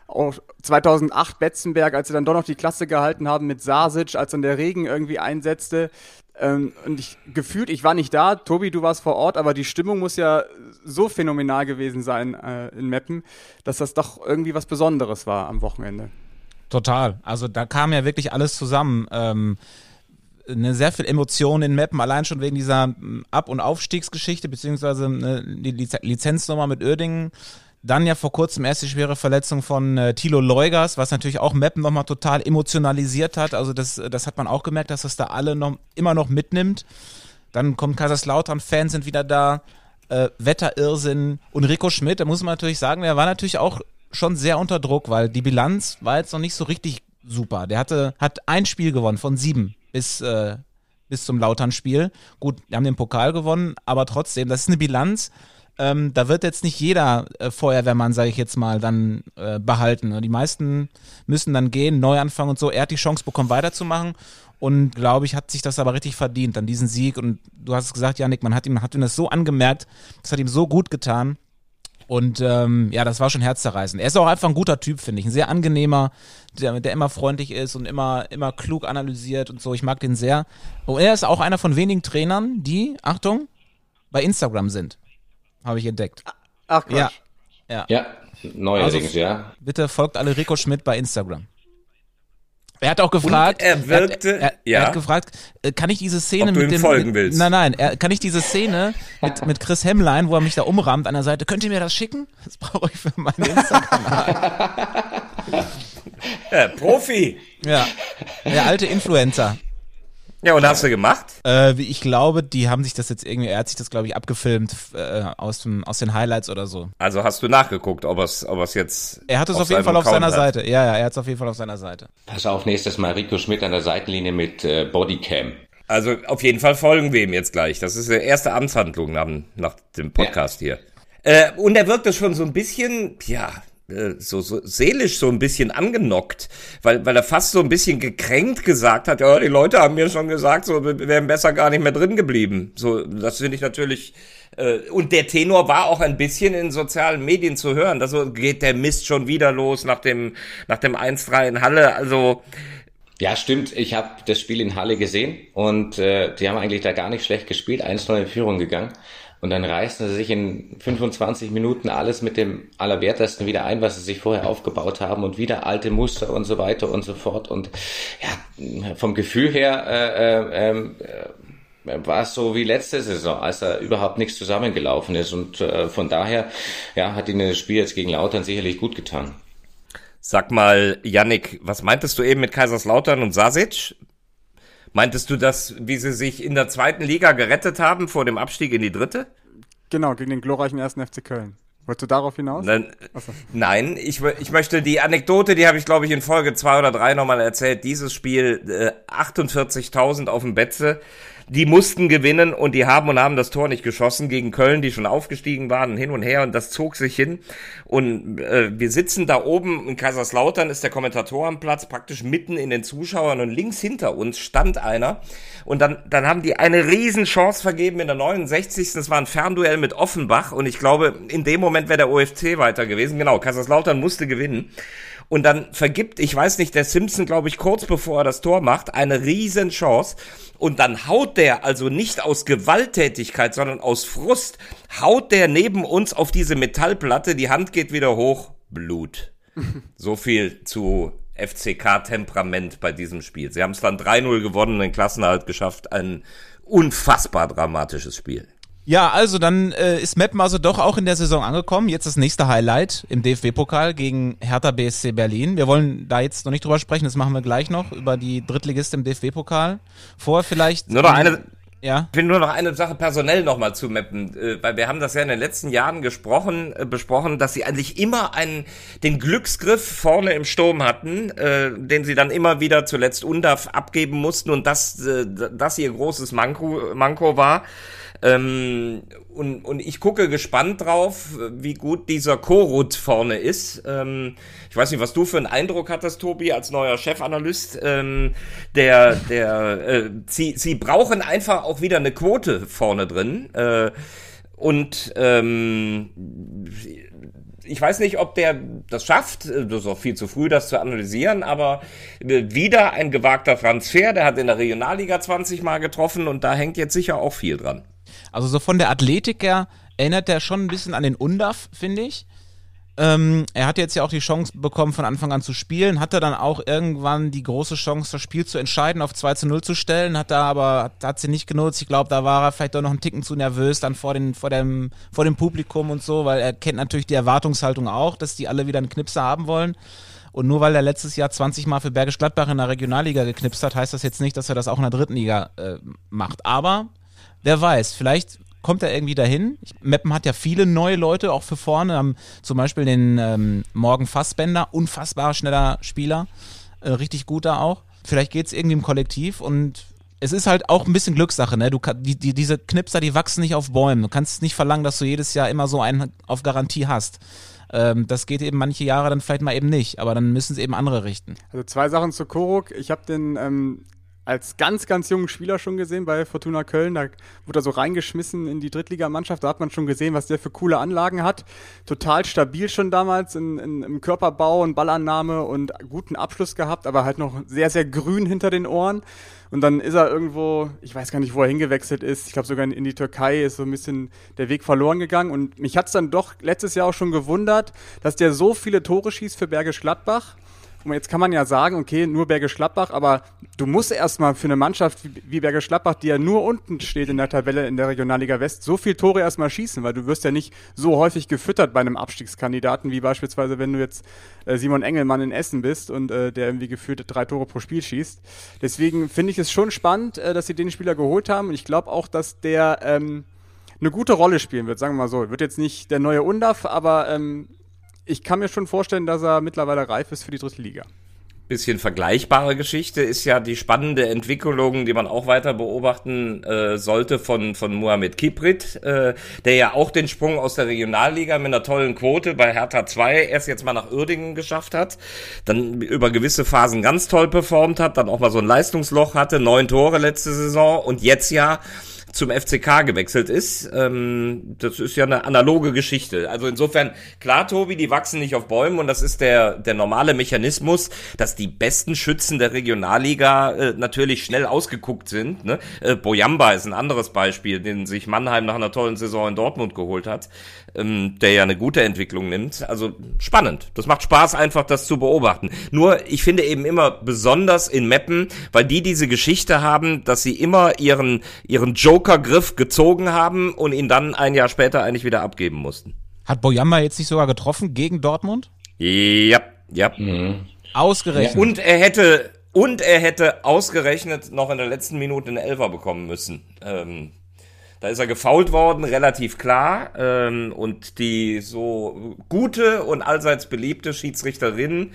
2008 Betzenberg, als sie dann doch noch die Klasse gehalten haben mit Sasic, als dann der Regen irgendwie einsetzte. Und ich war nicht da, Tobi, du warst vor Ort, aber die Stimmung muss ja so phänomenal gewesen sein in Meppen, dass das doch irgendwie was Besonderes war am Wochenende. Total. Also da kam ja wirklich alles zusammen. Sehr viel Emotion in Meppen, allein schon wegen dieser Ab- und Aufstiegsgeschichte, beziehungsweise die Lizenznummer mit Uerdingen. Dann ja vor kurzem erst die schwere Verletzung von Thilo Leugers, was natürlich auch Meppen nochmal total emotionalisiert hat. Also das hat man auch gemerkt, dass das da alle immer noch mitnimmt. Dann kommt Kaiserslautern-Fans sind wieder da, Wetterirrsinn und Rico Schmidt, da muss man natürlich sagen, der war natürlich auch schon sehr unter Druck, weil die Bilanz war jetzt noch nicht so richtig super. Der hat ein Spiel gewonnen von 7 bis zum Lautern-Spiel. Gut, wir haben den Pokal gewonnen, aber trotzdem, das ist eine Bilanz. Da wird jetzt nicht jeder Feuerwehrmann, sage ich jetzt mal, dann behalten. Die meisten müssen dann gehen, neu anfangen und so. Er hat die Chance bekommen, weiterzumachen und, glaube ich, hat sich das aber richtig verdient, dann diesen Sieg. Und du hast es gesagt, Yannick, man hat ihm das so angemerkt, das hat ihm so gut getan. Und das war schon herzzerreißend. Er ist auch einfach ein guter Typ, finde ich. Ein sehr angenehmer, der immer freundlich ist und immer klug analysiert und so. Ich mag den sehr. Und er ist auch einer von wenigen Trainern, die, Achtung, bei Instagram sind. Habe ich entdeckt. Ach Quatsch. Ja, neuerdings, also, ja. Bitte folgt alle Rico Schmidt bei Instagram. Er hat auch gefragt, und er wirkte, er hat gefragt, kann ich diese Szene ob du mit ihm folgen willst. Nein, kann ich diese Szene mit Chris Hemmlein, wo er mich da umrammt an der Seite, könnt ihr mir das schicken? Das brauche ich für meinen Instagram. Profi. Ja, der alte Influencer. Ja, und hast du gemacht? Ich glaube, die haben sich das jetzt irgendwie, er hat sich das, glaube ich, abgefilmt aus den Highlights oder so. Also hast du nachgeguckt, ob es jetzt er hat es auf jeden Fall auf seiner Seite. Ja, er hat es auf jeden Fall auf seiner Seite. Pass auf, nächstes Mal Rico Schmidt an der Seitenlinie mit Bodycam. Also auf jeden Fall folgen wir ihm jetzt gleich. Das ist die erste Amtshandlung nach dem Podcast hier. Und er wirkte schon so ein bisschen, so seelisch so ein bisschen angenockt, weil er fast so ein bisschen gekränkt gesagt hat, ja, die Leute haben mir schon gesagt, so, wir wären besser gar nicht mehr drin geblieben. So, das finde ich natürlich, und der Tenor war auch ein bisschen in sozialen Medien zu hören, da so geht der Mist schon wieder los nach dem 1-3 in Halle, also. Ja, stimmt, ich habe das Spiel in Halle gesehen und die haben eigentlich da gar nicht schlecht gespielt, 1-0 in Führung gegangen. Und dann reißen sie sich in 25 Minuten alles mit dem Allerwertesten wieder ein, was sie sich vorher aufgebaut haben und wieder alte Muster und so weiter und so fort. Und ja, vom Gefühl her war es so wie letzte Saison, als da überhaupt nichts zusammengelaufen ist. Und von daher hat ihnen das Spiel jetzt gegen Lautern sicherlich gut getan. Sag mal, Yannick, was meintest du eben mit Kaiserslautern und Sasic? Meintest du das, wie sie sich in der 2. Liga gerettet haben vor dem Abstieg in die 3.? Genau, gegen den glorreichen 1. FC Köln. Wolltest du darauf hinaus? Nein, ich möchte die Anekdote, die habe ich, glaube ich, in Folge 2 oder 3 nochmal erzählt. Dieses Spiel, 48.000 auf dem Betze. Die mussten gewinnen und die haben das Tor nicht geschossen gegen Köln, die schon aufgestiegen waren, hin und her, und das zog sich hin. Und wir sitzen da oben in Kaiserslautern, ist der Kommentatorenplatz praktisch mitten in den Zuschauern, und links hinter uns stand einer. Und dann haben die eine riesen Chance vergeben in der 69. Das war ein Fernduell mit Offenbach, und ich glaube, in dem Moment wäre der OFC weiter gewesen. Genau, Kaiserslautern musste gewinnen. Und dann vergibt, ich weiß nicht, der Simpson, glaube ich, kurz bevor er das Tor macht, eine riesen Chance. Und dann haut der, also nicht aus Gewalttätigkeit, sondern aus Frust, haut der neben uns auf diese Metallplatte, die Hand geht wieder hoch, Blut. So viel zu FCK-Temperament bei diesem Spiel. Sie haben es dann 3-0 gewonnen, den Klassenerhalt geschafft, ein unfassbar dramatisches Spiel. Ja, also dann ist Meppen also doch auch in der Saison angekommen. Jetzt das nächste Highlight im DFB-Pokal gegen Hertha BSC Berlin. Wir wollen da jetzt noch nicht drüber sprechen, das machen wir gleich noch, über die Drittligisten im DFB-Pokal. Vorher vielleicht... Nur noch eine... Ja. Ich will nur noch eine Sache personell nochmal zu Meppen, weil wir haben das ja in den letzten Jahren besprochen, dass sie eigentlich immer den Glücksgriff vorne im Sturm hatten, den sie dann immer wieder zuletzt Undav abgeben mussten und das ihr großes Manko war. Und ich gucke gespannt drauf, wie gut dieser Korut vorne ist. Ich weiß nicht, was du für einen Eindruck hattest, Tobi, als neuer Chefanalyst. Sie brauchen einfach auch wieder eine Quote vorne drin. Ich weiß nicht, ob der das schafft, das ist auch viel zu früh, das zu analysieren, aber wieder ein gewagter Transfer, der hat in der Regionalliga 20 Mal getroffen und da hängt jetzt sicher auch viel dran. Also so von der Athletik her erinnert er schon ein bisschen an den Undav, finde ich. Er hat jetzt ja auch die Chance bekommen, von Anfang an zu spielen, hatte dann auch irgendwann die große Chance, das Spiel zu entscheiden, auf 2:0 zu stellen, hat sie nicht genutzt. Ich glaube, da war er vielleicht doch noch einen Ticken zu nervös dann vor dem Publikum und so, weil er kennt natürlich die Erwartungshaltung auch, dass die alle wieder einen Knipser haben wollen. Und nur weil er letztes Jahr 20 Mal für Bergisch Gladbach in der Regionalliga geknipst hat, heißt das jetzt nicht, dass er das auch in der dritten Liga macht. Aber wer weiß, vielleicht kommt er irgendwie dahin. Meppen hat ja viele neue Leute, auch für vorne. Haben zum Beispiel den Morgan Fassbender, unfassbar schneller Spieler, richtig guter auch. Vielleicht geht es irgendwie im Kollektiv und es ist halt auch ein bisschen Glückssache, ne? Diese Knipser, die wachsen nicht auf Bäumen. Du kannst nicht verlangen, dass du jedes Jahr immer so einen auf Garantie hast. Das geht eben manche Jahre dann vielleicht mal eben nicht, aber dann müssen es eben andere richten. Also 2 Sachen zu Koruk. Ich habe den als ganz, ganz jungen Spieler schon gesehen bei Fortuna Köln. Da wurde er so reingeschmissen in die Drittligamannschaft. Da hat man schon gesehen, was der für coole Anlagen hat. Total stabil schon damals im Körperbau und Ballannahme und guten Abschluss gehabt, aber halt noch sehr, sehr grün hinter den Ohren. Und dann ist er irgendwo, ich weiß gar nicht, wo er hingewechselt ist. Ich glaube sogar in die Türkei ist so ein bisschen der Weg verloren gegangen. Und mich hat es dann doch letztes Jahr auch schon gewundert, dass der so viele Tore schießt für Bergisch Gladbach. Und jetzt kann man ja sagen, okay, nur Bergisch Gladbach, aber du musst erstmal für eine Mannschaft wie Bergisch Gladbach, die ja nur unten steht in der Tabelle in der Regionalliga West, so viel Tore erstmal schießen, weil du wirst ja nicht so häufig gefüttert bei einem Abstiegskandidaten, wie beispielsweise, wenn du jetzt Simon Engelmann in Essen bist und der irgendwie gefühlt 3 Tore pro Spiel schießt. Deswegen finde ich es schon spannend, dass sie den Spieler geholt haben und ich glaube auch, dass der eine gute Rolle spielen wird, sagen wir mal so. Wird jetzt nicht der neue Undav, aber ich kann mir schon vorstellen, dass er mittlerweile reif ist für die dritte Liga. Bisschen vergleichbare Geschichte ist ja die spannende Entwicklung, die man auch weiter beobachten sollte von Mohamed Kiprit, der ja auch den Sprung aus der Regionalliga mit einer tollen Quote bei Hertha 2 erst jetzt mal nach Uerdingen geschafft hat, dann über gewisse Phasen ganz toll performt hat, dann auch mal so ein Leistungsloch hatte, 9 Tore letzte Saison und jetzt ja zum FCK gewechselt ist. Das ist ja eine analoge Geschichte. Also insofern, klar, Tobi, die wachsen nicht auf Bäumen und das ist der normale Mechanismus, dass die besten Schützen der Regionalliga natürlich schnell ausgeguckt sind. Ne? Boyamba ist ein anderes Beispiel, den sich Mannheim nach einer tollen Saison in Dortmund geholt hat, der ja eine gute Entwicklung nimmt. Also spannend. Das macht Spaß, einfach das zu beobachten. Nur, ich finde eben immer besonders in Meppen, weil die diese Geschichte haben, dass sie immer ihren Joker-Griff gezogen haben und ihn dann ein Jahr später eigentlich wieder abgeben mussten. Hat Boyamba jetzt nicht sogar getroffen gegen Dortmund? Ja. Mhm. Ausgerechnet. Ja. Und er hätte ausgerechnet noch in der letzten Minute einen Elfer bekommen müssen. Da ist er gefoult worden, relativ klar. Und die so gute und allseits beliebte Schiedsrichterin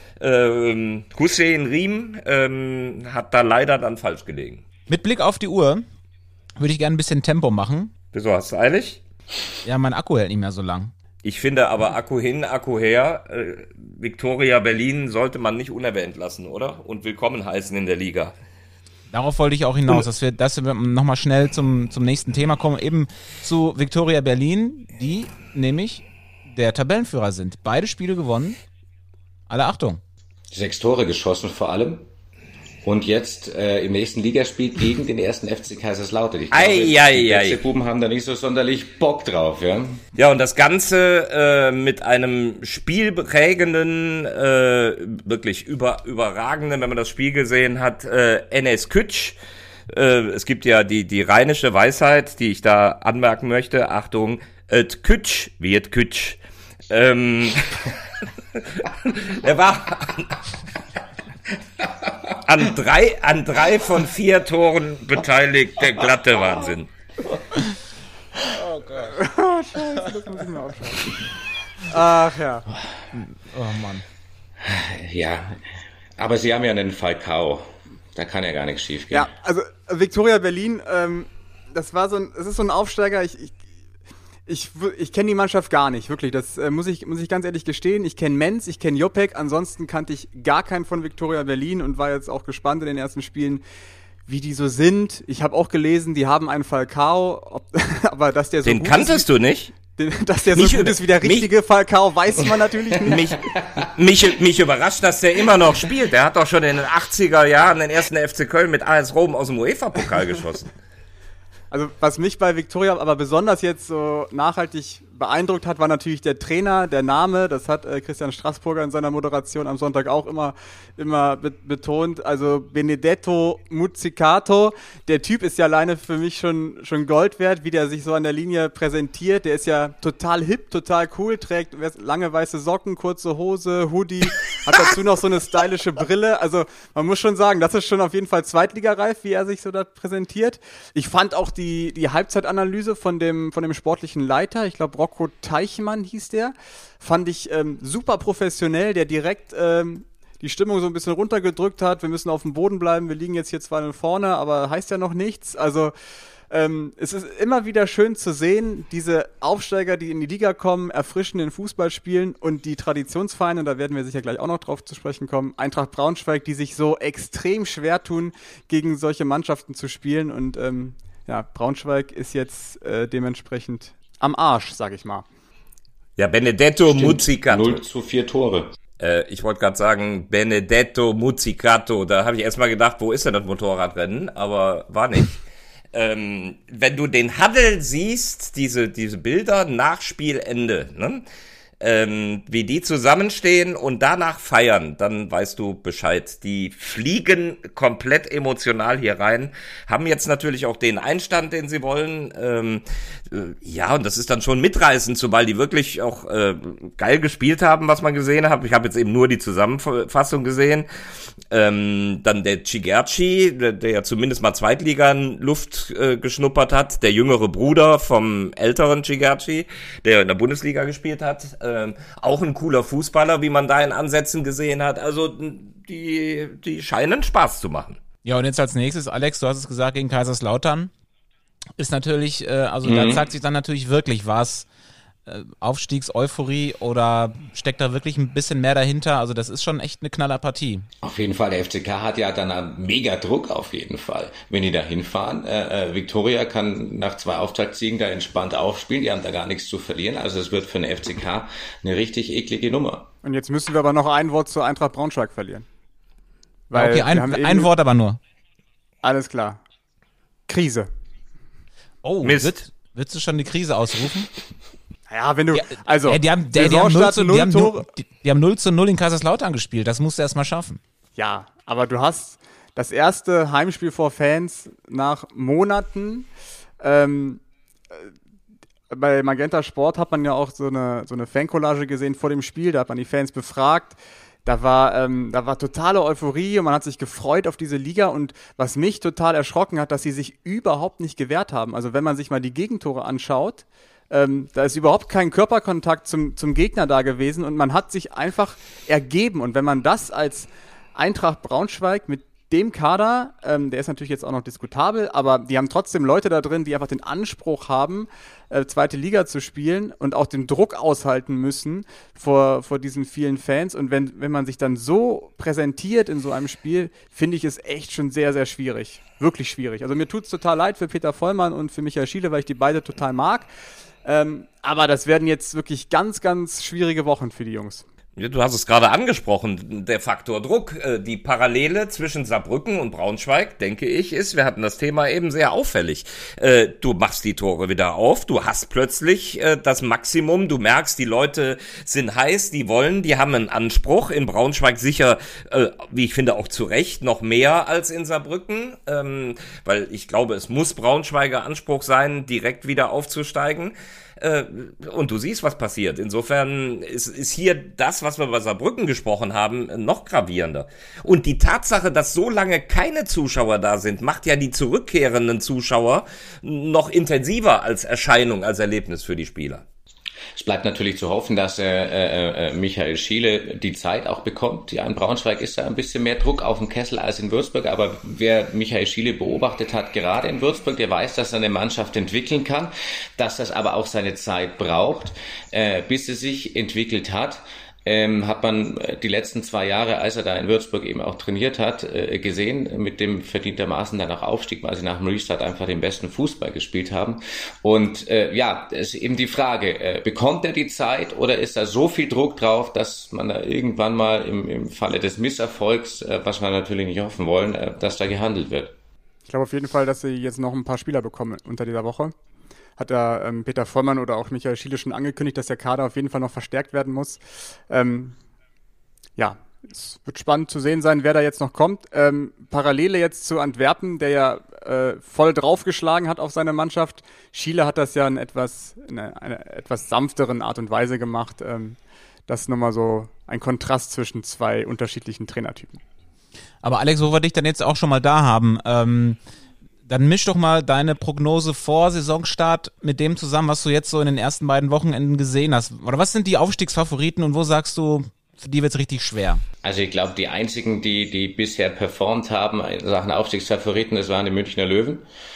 Hussein Riem hat da leider dann falsch gelegen. Mit Blick auf die Uhr würde ich gerne ein bisschen Tempo machen. Wieso, hast du eilig? Ja, mein Akku hält nicht mehr so lang. Ich finde aber Akku hin, Akku her, Viktoria Berlin sollte man nicht unerwähnt lassen, oder? Und willkommen heißen in der Liga. Darauf wollte ich auch hinaus, dass wir nochmal schnell zum nächsten Thema kommen. Eben zu Viktoria Berlin, die nämlich der Tabellenführer sind. Beide Spiele gewonnen. Alle Achtung. 6 Tore geschossen vor allem. Und jetzt im nächsten Ligaspiel gegen den ersten FC Kaiserslautern. Ich glaube, die Buben haben da nicht so sonderlich Bock drauf, ja. Ja, und das Ganze mit einem spielprägenden, wirklich überragenden, wenn man das Spiel gesehen hat, Enes Kütsch, Es gibt ja die rheinische Weisheit, die ich da anmerken möchte. Achtung, et Kütsch wird Kütsch. Er war an 3 von 4 Toren beteiligt, der glatte Wahnsinn. Oh Gott. Oh, Scheiße, das muss ich mir aufschreiben. Ach ja. Oh Mann. Ja, aber sie haben ja einen Falcao. Da kann ja gar nichts schief gehen. Ja, also Viktoria Berlin, das ist so ein Aufsteiger. Ich kenne die Mannschaft gar nicht, wirklich. Das muss ich ganz ehrlich gestehen. Ich kenne Menz, ich kenne Jopek. Ansonsten kannte ich gar keinen von Viktoria Berlin und war jetzt auch gespannt in den ersten Spielen, wie die so sind. Ich habe auch gelesen, die haben einen Falcao, aber dass der so Den gut kanntest du nicht? Dass der so gut ist wie der richtige Falcao, weiß man natürlich nicht. Mich überrascht, dass der immer noch spielt. Der hat doch schon in den 80er Jahren den ersten FC Köln mit AS Rom aus dem UEFA-Pokal geschossen. Also was mich bei Viktoria aber besonders jetzt so nachhaltig beeindruckt hat, war natürlich der Trainer, der Name. Das hat Christian Straßburger in seiner Moderation am Sonntag auch immer betont. Also Benedetto Muzzicato. Der Typ ist ja alleine für mich schon Gold wert, wie der sich so an der Linie präsentiert. Der ist ja total hip, total cool, trägt lange weiße Socken, kurze Hose, Hoodie, hat dazu noch so eine stylische Brille. Also man muss schon sagen, das ist schon auf jeden Fall zweitligareif, wie er sich so da präsentiert. Ich fand auch die Halbzeitanalyse von dem sportlichen Leiter, ich glaube Rocco Teichmann hieß der, fand ich super professionell, der direkt die Stimmung so ein bisschen runtergedrückt hat. Wir müssen auf dem Boden bleiben, wir liegen jetzt hier 2-0 vorne, aber heißt ja noch nichts. Also es ist immer wieder schön zu sehen, diese Aufsteiger, die in die Liga kommen, erfrischenden Fußball spielen und die Traditionsvereine, da werden wir sicher gleich auch noch drauf zu sprechen kommen, Eintracht Braunschweig, die sich so extrem schwer tun, gegen solche Mannschaften zu spielen und Braunschweig ist jetzt dementsprechend am Arsch, sag ich mal. Ja, Benedetto Muzzicato. 0-4 Tore. Ich wollte gerade sagen, Benedetto Muzzicato. Da habe ich erst mal gedacht, wo ist denn das Motorradrennen? Aber war nicht. Wenn du den Huddle siehst, diese Bilder nach Spielende, ne? Wie die zusammenstehen und danach feiern, dann weißt du Bescheid. Die fliegen komplett emotional hier rein, haben jetzt natürlich auch den Einstand, den sie wollen. Und das ist dann schon mitreißend, sobald die wirklich auch geil gespielt haben, was man gesehen hat. Ich habe jetzt eben nur die Zusammenfassung gesehen. Dann der Cigerci, der ja zumindest mal Zweitliga-Luft geschnuppert hat, der jüngere Bruder vom älteren Cigerci, der in der Bundesliga gespielt hat. Auch ein cooler Fußballer, wie man da in Ansätzen gesehen hat. Also die scheinen Spaß zu machen. Ja, und jetzt als nächstes, Alex, du hast es gesagt, gegen Kaiserslautern ist natürlich, da zeigt sich dann natürlich wirklich, was Aufstiegseuphorie oder steckt da wirklich ein bisschen mehr dahinter? Also das ist schon echt eine Knallerpartie. Auf jeden Fall, der FCK hat ja dann einen mega Druck auf jeden Fall, wenn die da hinfahren. Viktoria kann nach 2 Auftaktsiegen da entspannt aufspielen, die haben da gar nichts zu verlieren. Also es wird für den FCK eine richtig eklige Nummer. Und jetzt müssen wir aber noch ein Wort zur Eintracht Braunschweig verlieren. Weil okay, ein Wort aber nur. Alles klar. Krise. Oh, Mist. Willst du schon die Krise ausrufen? Ja, wenn du, die haben 0-0 in Kaiserslautern gespielt, das musst du erst mal schaffen. Ja, aber du hast das erste Heimspiel vor Fans nach Monaten. Bei Magenta Sport hat man ja auch so eine Fancollage gesehen vor dem Spiel, da hat man die Fans befragt. Da war totale Euphorie und man hat sich gefreut auf diese Liga und was mich total erschrocken hat, dass sie sich überhaupt nicht gewehrt haben. Also wenn man sich mal die Gegentore anschaut, da ist überhaupt kein Körperkontakt zum Gegner da gewesen und man hat sich einfach ergeben. Und wenn man das als Eintracht Braunschweig mit dem Kader, der ist natürlich jetzt auch noch diskutabel, aber die haben trotzdem Leute da drin, die einfach den Anspruch haben, zweite Liga zu spielen und auch den Druck aushalten müssen vor diesen vielen Fans. Und wenn man sich dann so präsentiert in so einem Spiel, finde ich es echt schon sehr, sehr schwierig. Wirklich schwierig. Also mir tut es total leid für Peter Vollmann und für Michael Schiele, weil ich die beide total mag. Aber das werden jetzt wirklich ganz, ganz schwierige Wochen für die Jungs. Ja, du hast es gerade angesprochen, der Faktor Druck. Die Parallele zwischen Saarbrücken und Braunschweig, denke ich, ist, wir hatten das Thema eben, sehr auffällig. Du machst die Tore wieder auf, du hast plötzlich das Maximum, du merkst, die Leute sind heiß, die wollen, die haben einen Anspruch. In Braunschweig sicher, wie ich finde, auch zu Recht noch mehr als in Saarbrücken, weil ich glaube, es muss Braunschweiger Anspruch sein, direkt wieder aufzusteigen. Und du siehst, was passiert. Insofern ist hier das, was wir bei Saarbrücken gesprochen haben, noch gravierender. Und die Tatsache, dass so lange keine Zuschauer da sind, macht ja die zurückkehrenden Zuschauer noch intensiver als Erscheinung, als Erlebnis für die Spieler. Es bleibt natürlich zu hoffen, dass Michael Schiele die Zeit auch bekommt. Ja, in Braunschweig ist da ein bisschen mehr Druck auf dem Kessel als in Würzburg, aber wer Michael Schiele beobachtet hat, gerade in Würzburg, der weiß, dass er eine Mannschaft entwickeln kann, dass das aber auch seine Zeit braucht, bis sie sich entwickelt hat. Hat man die letzten 2 Jahre, als er da in Würzburg eben auch trainiert hat, gesehen, mit dem verdientermaßen dann auch Aufstieg, weil sie nach dem Restart einfach den besten Fußball gespielt haben. Und ist eben die Frage, bekommt er die Zeit oder ist da so viel Druck drauf, dass man da irgendwann mal im Falle des Misserfolgs, was wir natürlich nicht hoffen wollen, dass da gehandelt wird? Ich glaube auf jeden Fall, dass sie jetzt noch ein paar Spieler bekommen unter dieser Woche. Hat da Peter Vollmann oder auch Michael Schiele schon angekündigt, dass der Kader auf jeden Fall noch verstärkt werden muss. Es wird spannend zu sehen sein, wer da jetzt noch kommt. Parallele jetzt zu Antwerpen, der ja voll draufgeschlagen hat auf seine Mannschaft. Schiele hat das ja in einer etwas sanfteren Art und Weise gemacht. Das ist nochmal so ein Kontrast zwischen 2 unterschiedlichen Trainertypen. Aber Alex, wo wir dich dann jetzt auch schon mal da haben, dann misch doch mal deine Prognose vor Saisonstart mit dem zusammen, was du jetzt so in den ersten beiden Wochenenden gesehen hast. Oder was sind die Aufstiegsfavoriten und wo sagst du, für die wird es richtig schwer? Also ich glaube, die einzigen, die bisher performt haben in Sachen Aufstiegsfavoriten, das waren die Münchner Löwen.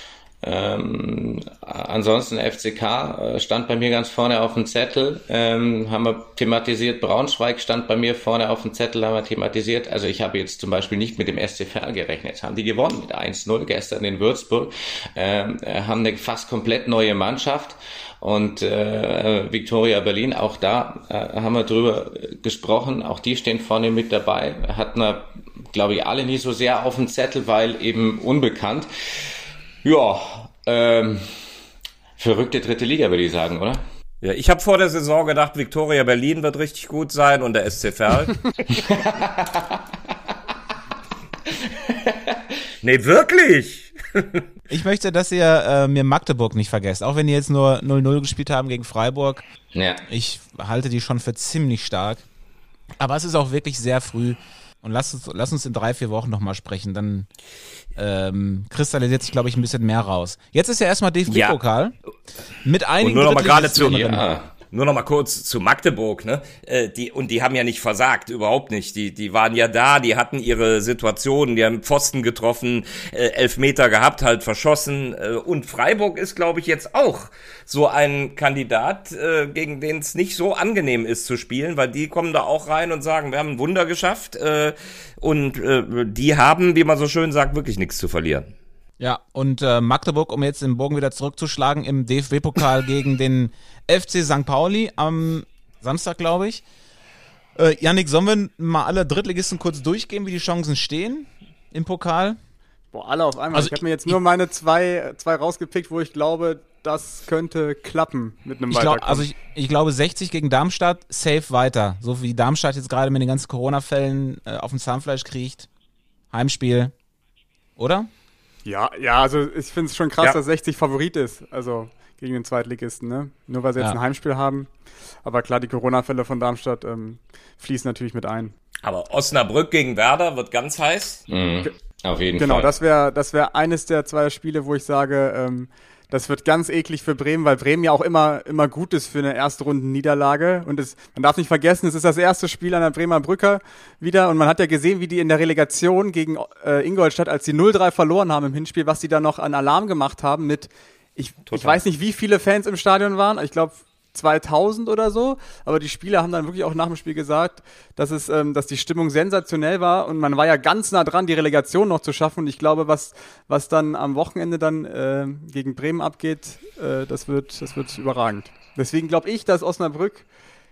Ansonsten FCK stand bei mir ganz vorne auf dem Zettel, haben wir thematisiert. Braunschweig stand bei mir vorne auf dem Zettel, haben wir thematisiert. Also ich habe jetzt zum Beispiel nicht mit dem SC Verl gerechnet. Jetzt haben die gewonnen mit 1-0 gestern in Würzburg, haben eine fast komplett neue Mannschaft. Und Viktoria Berlin, auch da haben wir drüber gesprochen, auch die stehen vorne mit dabei. Hatten wir, glaube ich, alle nicht so sehr auf dem Zettel, weil eben unbekannt. Ja, verrückte 3. Liga, würde ich sagen, oder? Ja, ich habe vor der Saison gedacht, Viktoria Berlin wird richtig gut sein und der SC Verl. Nee, wirklich? Ich möchte, dass ihr mir Magdeburg nicht vergesst, auch wenn die jetzt nur 0-0 gespielt haben gegen Freiburg. Ja. Ich halte die schon für ziemlich stark. Aber es ist auch wirklich sehr früh. Und lass uns in 3-4 Wochen nochmal sprechen, dann kristallisiert sich, glaube ich, ein bisschen mehr raus. Jetzt ist ja erstmal DFB-Pokal mit einigen Nur noch mal kurz zu Magdeburg, ne? Die haben ja nicht versagt, überhaupt nicht. Die waren ja da, die hatten ihre Situationen, die haben Pfosten getroffen, Elfmeter gehabt, halt verschossen. Und Freiburg ist, glaube ich, jetzt auch so ein Kandidat, gegen den es nicht so angenehm ist zu spielen, weil die kommen da auch rein und sagen, wir haben ein Wunder geschafft. Und die haben, wie man so schön sagt, wirklich nichts zu verlieren. Ja, und Magdeburg, um jetzt den Bogen wieder zurückzuschlagen, im DFB-Pokal gegen den FC St. Pauli am Samstag, glaube ich. Yannick, sollen wir mal alle Drittligisten kurz durchgehen, wie die Chancen stehen im Pokal? Boah, alle auf einmal. Also ich habe mir jetzt nur meine zwei rausgepickt, wo ich glaube, das könnte klappen mit einem Weiterkommen. Ich glaube 60 gegen Darmstadt, safe weiter. So wie Darmstadt jetzt gerade mit den ganzen Corona-Fällen auf dem Zahnfleisch kriecht. Heimspiel, oder? Ja, also ich finde es schon krass, dass 60 Favorit ist, also gegen den Zweitligisten, ne? Nur weil sie jetzt ein Heimspiel haben. Aber klar, die Corona-Fälle von Darmstadt fließen natürlich mit ein. Aber Osnabrück gegen Werder wird ganz heiß. Auf jeden Fall. Genau, das wär eines der 2 Spiele, wo ich sage, das wird ganz eklig für Bremen, weil Bremen ja auch immer gut ist für eine Erstrunden-Niederlage. Und man darf nicht vergessen, es ist das erste Spiel an der Bremer Brücke wieder. Und man hat ja gesehen, wie die in der Relegation gegen Ingolstadt, als die 0-3 verloren haben im Hinspiel, was die da noch an Alarm gemacht haben mit, ich weiß nicht, wie viele Fans im Stadion waren. Ich glaube 2000 oder so, aber die Spieler haben dann wirklich auch nach dem Spiel gesagt, dass die Stimmung sensationell war und man war ja ganz nah dran, die Relegation noch zu schaffen und ich glaube, was dann am Wochenende dann gegen Bremen abgeht, das wird überragend. Deswegen glaube ich, dass Osnabrück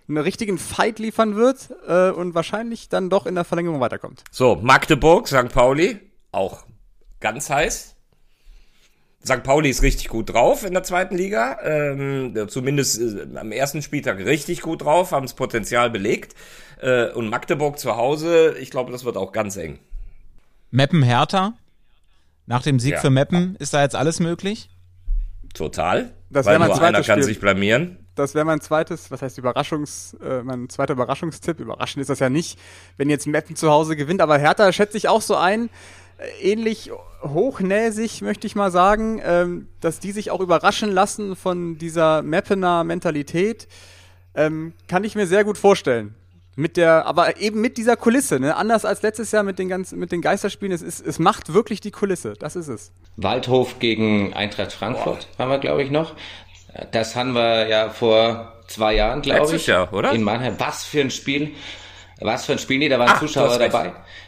einen richtigen Fight liefern wird und wahrscheinlich dann doch in der Verlängerung weiterkommt. So, Magdeburg, St. Pauli, auch ganz heiß. St. Pauli ist richtig gut drauf in der zweiten Liga, zumindest am ersten Spieltag richtig gut drauf, haben das Potenzial belegt. Und Magdeburg zu Hause, ich glaube, das wird auch ganz eng. Meppen-Hertha, nach dem Sieg für Meppen, ist da jetzt alles möglich? Total, das weil mein nur einer kann Spiel. sich blamieren. Das wäre mein zweiter Überraschungstipp. Überraschend ist das ja nicht, wenn jetzt Meppen zu Hause gewinnt, aber Hertha schätze ich auch so ein, ähnlich hochnäsig, möchte ich mal sagen, dass die sich auch überraschen lassen von dieser Meppener Mentalität, kann ich mir sehr gut vorstellen. Aber eben mit dieser Kulisse, ne? Anders als letztes Jahr mit den Geisterspielen, es macht wirklich die Kulisse, das ist es. Waldhof gegen Eintracht Frankfurt haben wir, glaube ich, noch. Das haben wir ja vor 2 Jahren, glaube ich. Letztes Jahr, oder? In Mannheim. Was für ein Spiel. Nee, da waren Zuschauer dabei.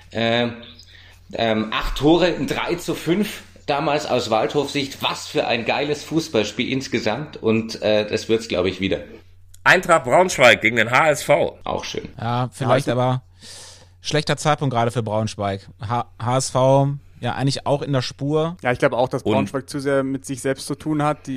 8 Tore, 3:5 damals aus Waldhof-Sicht. Was für ein geiles Fußballspiel insgesamt. Und das wird's, glaube ich, wieder. Eintracht Braunschweig gegen den HSV. Auch schön. Ja, vielleicht aber schlechter Zeitpunkt gerade für Braunschweig. HSV ja eigentlich auch in der Spur. Ja, ich glaube auch, dass Braunschweig zu sehr mit sich selbst zu tun hat.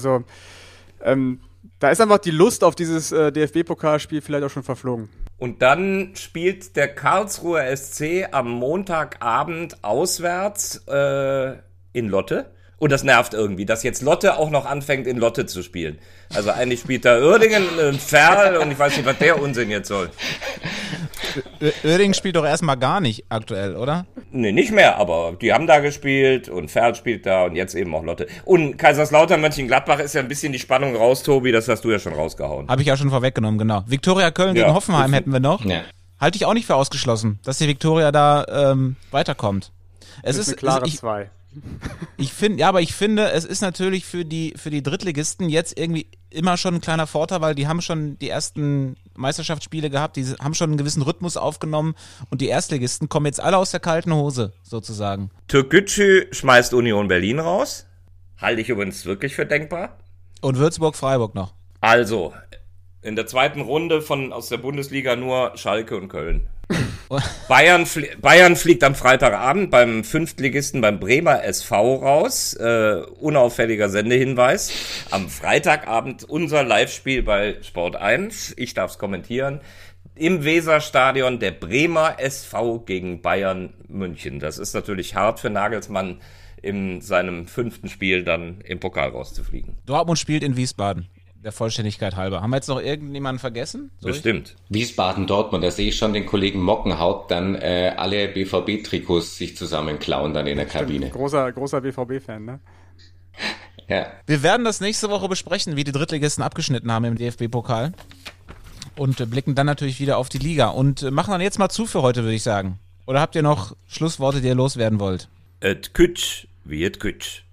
Da ist einfach die Lust auf dieses DFB-Pokalspiel vielleicht auch schon verflogen. Und dann spielt der Karlsruher SC am Montagabend auswärts in Lotte. Und das nervt irgendwie, dass jetzt Lotte auch noch anfängt, in Lotte zu spielen. Also eigentlich spielt da Uerdingen, Ferl und ich weiß nicht, was der Unsinn jetzt soll. Uerdingen spielt doch erstmal gar nicht aktuell, oder? Nee, nicht mehr, aber die haben da gespielt und Ferl spielt da und jetzt eben auch Lotte. Und Kaiserslautern, Mönchengladbach ist ja ein bisschen die Spannung raus, Tobi, das hast du ja schon rausgehauen. Habe ich ja schon vorweggenommen, genau. Viktoria Köln gegen Hoffenheim hätten wir noch. Ja. Halte ich auch nicht für ausgeschlossen, dass die Viktoria da weiterkommt. Es ist eine klare 2. Ich finde, es ist natürlich für die Drittligisten jetzt irgendwie immer schon ein kleiner Vorteil, weil die haben schon die ersten Meisterschaftsspiele gehabt, die haben schon einen gewissen Rhythmus aufgenommen und die Erstligisten kommen jetzt alle aus der kalten Hose, sozusagen. Türkgücü schmeißt Union Berlin raus. Halte ich übrigens wirklich für denkbar. Und Würzburg-Freiburg noch. Also, in der zweiten Runde aus der Bundesliga nur Schalke und Köln. Bayern fliegt am Freitagabend beim Fünftligisten beim Bremer SV raus. Unauffälliger Sendehinweis. Am Freitagabend unser Live-Spiel bei Sport 1. Ich darf es kommentieren. Im Weserstadion der Bremer SV gegen Bayern München. Das ist natürlich hart für Nagelsmann, in seinem 5. Spiel dann im Pokal rauszufliegen. Dortmund spielt in Wiesbaden. Der Vollständigkeit halber. Haben wir jetzt noch irgendjemanden vergessen? Bestimmt. Wiesbaden-Dortmund, da sehe ich schon den Kollegen Mockenhaupt dann alle BVB-Trikots sich zusammenklauen dann in der Kabine. Großer BVB-Fan, ne? Ja. Wir werden das nächste Woche besprechen, wie die Drittligisten abgeschnitten haben im DFB-Pokal. Und blicken dann natürlich wieder auf die Liga. Und machen dann jetzt mal zu für heute, würde ich sagen. Oder habt ihr noch Schlussworte, die ihr loswerden wollt? Et Kütsch wie et Kütsch.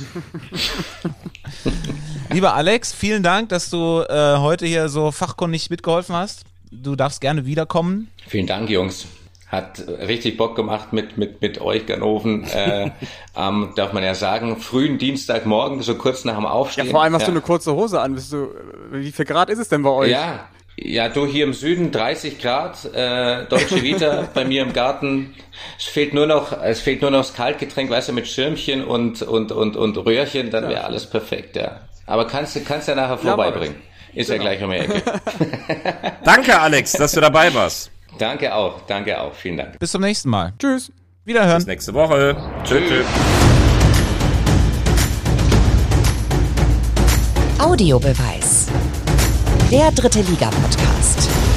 Lieber Alex, vielen Dank, dass du heute hier so fachkundig mitgeholfen hast. Du darfst gerne wiederkommen. Vielen Dank, Jungs. Hat richtig Bock gemacht mit euch, Ganoven. Darf man ja sagen, frühen Dienstagmorgen, so kurz nach dem Aufstehen. Ja, vor allem hast du eine kurze Hose an. Wie viel Grad ist es denn bei euch? Ja, du hier im Süden 30 Grad, Deutsche Vita bei mir im Garten. Es fehlt nur noch das Kaltgetränk, weißt du, mit Schirmchen und Röhrchen, dann wäre alles perfekt, ja. Aber kannst ja nachher vorbeibringen. Ist ja gleich um die Ecke. Danke, Alex, dass du dabei warst. Danke auch. Vielen Dank. Bis zum nächsten Mal. Tschüss. Wiederhören. Bis nächste Woche. Tschüss. Audiobeweis. Der dritte Liga-Podcast.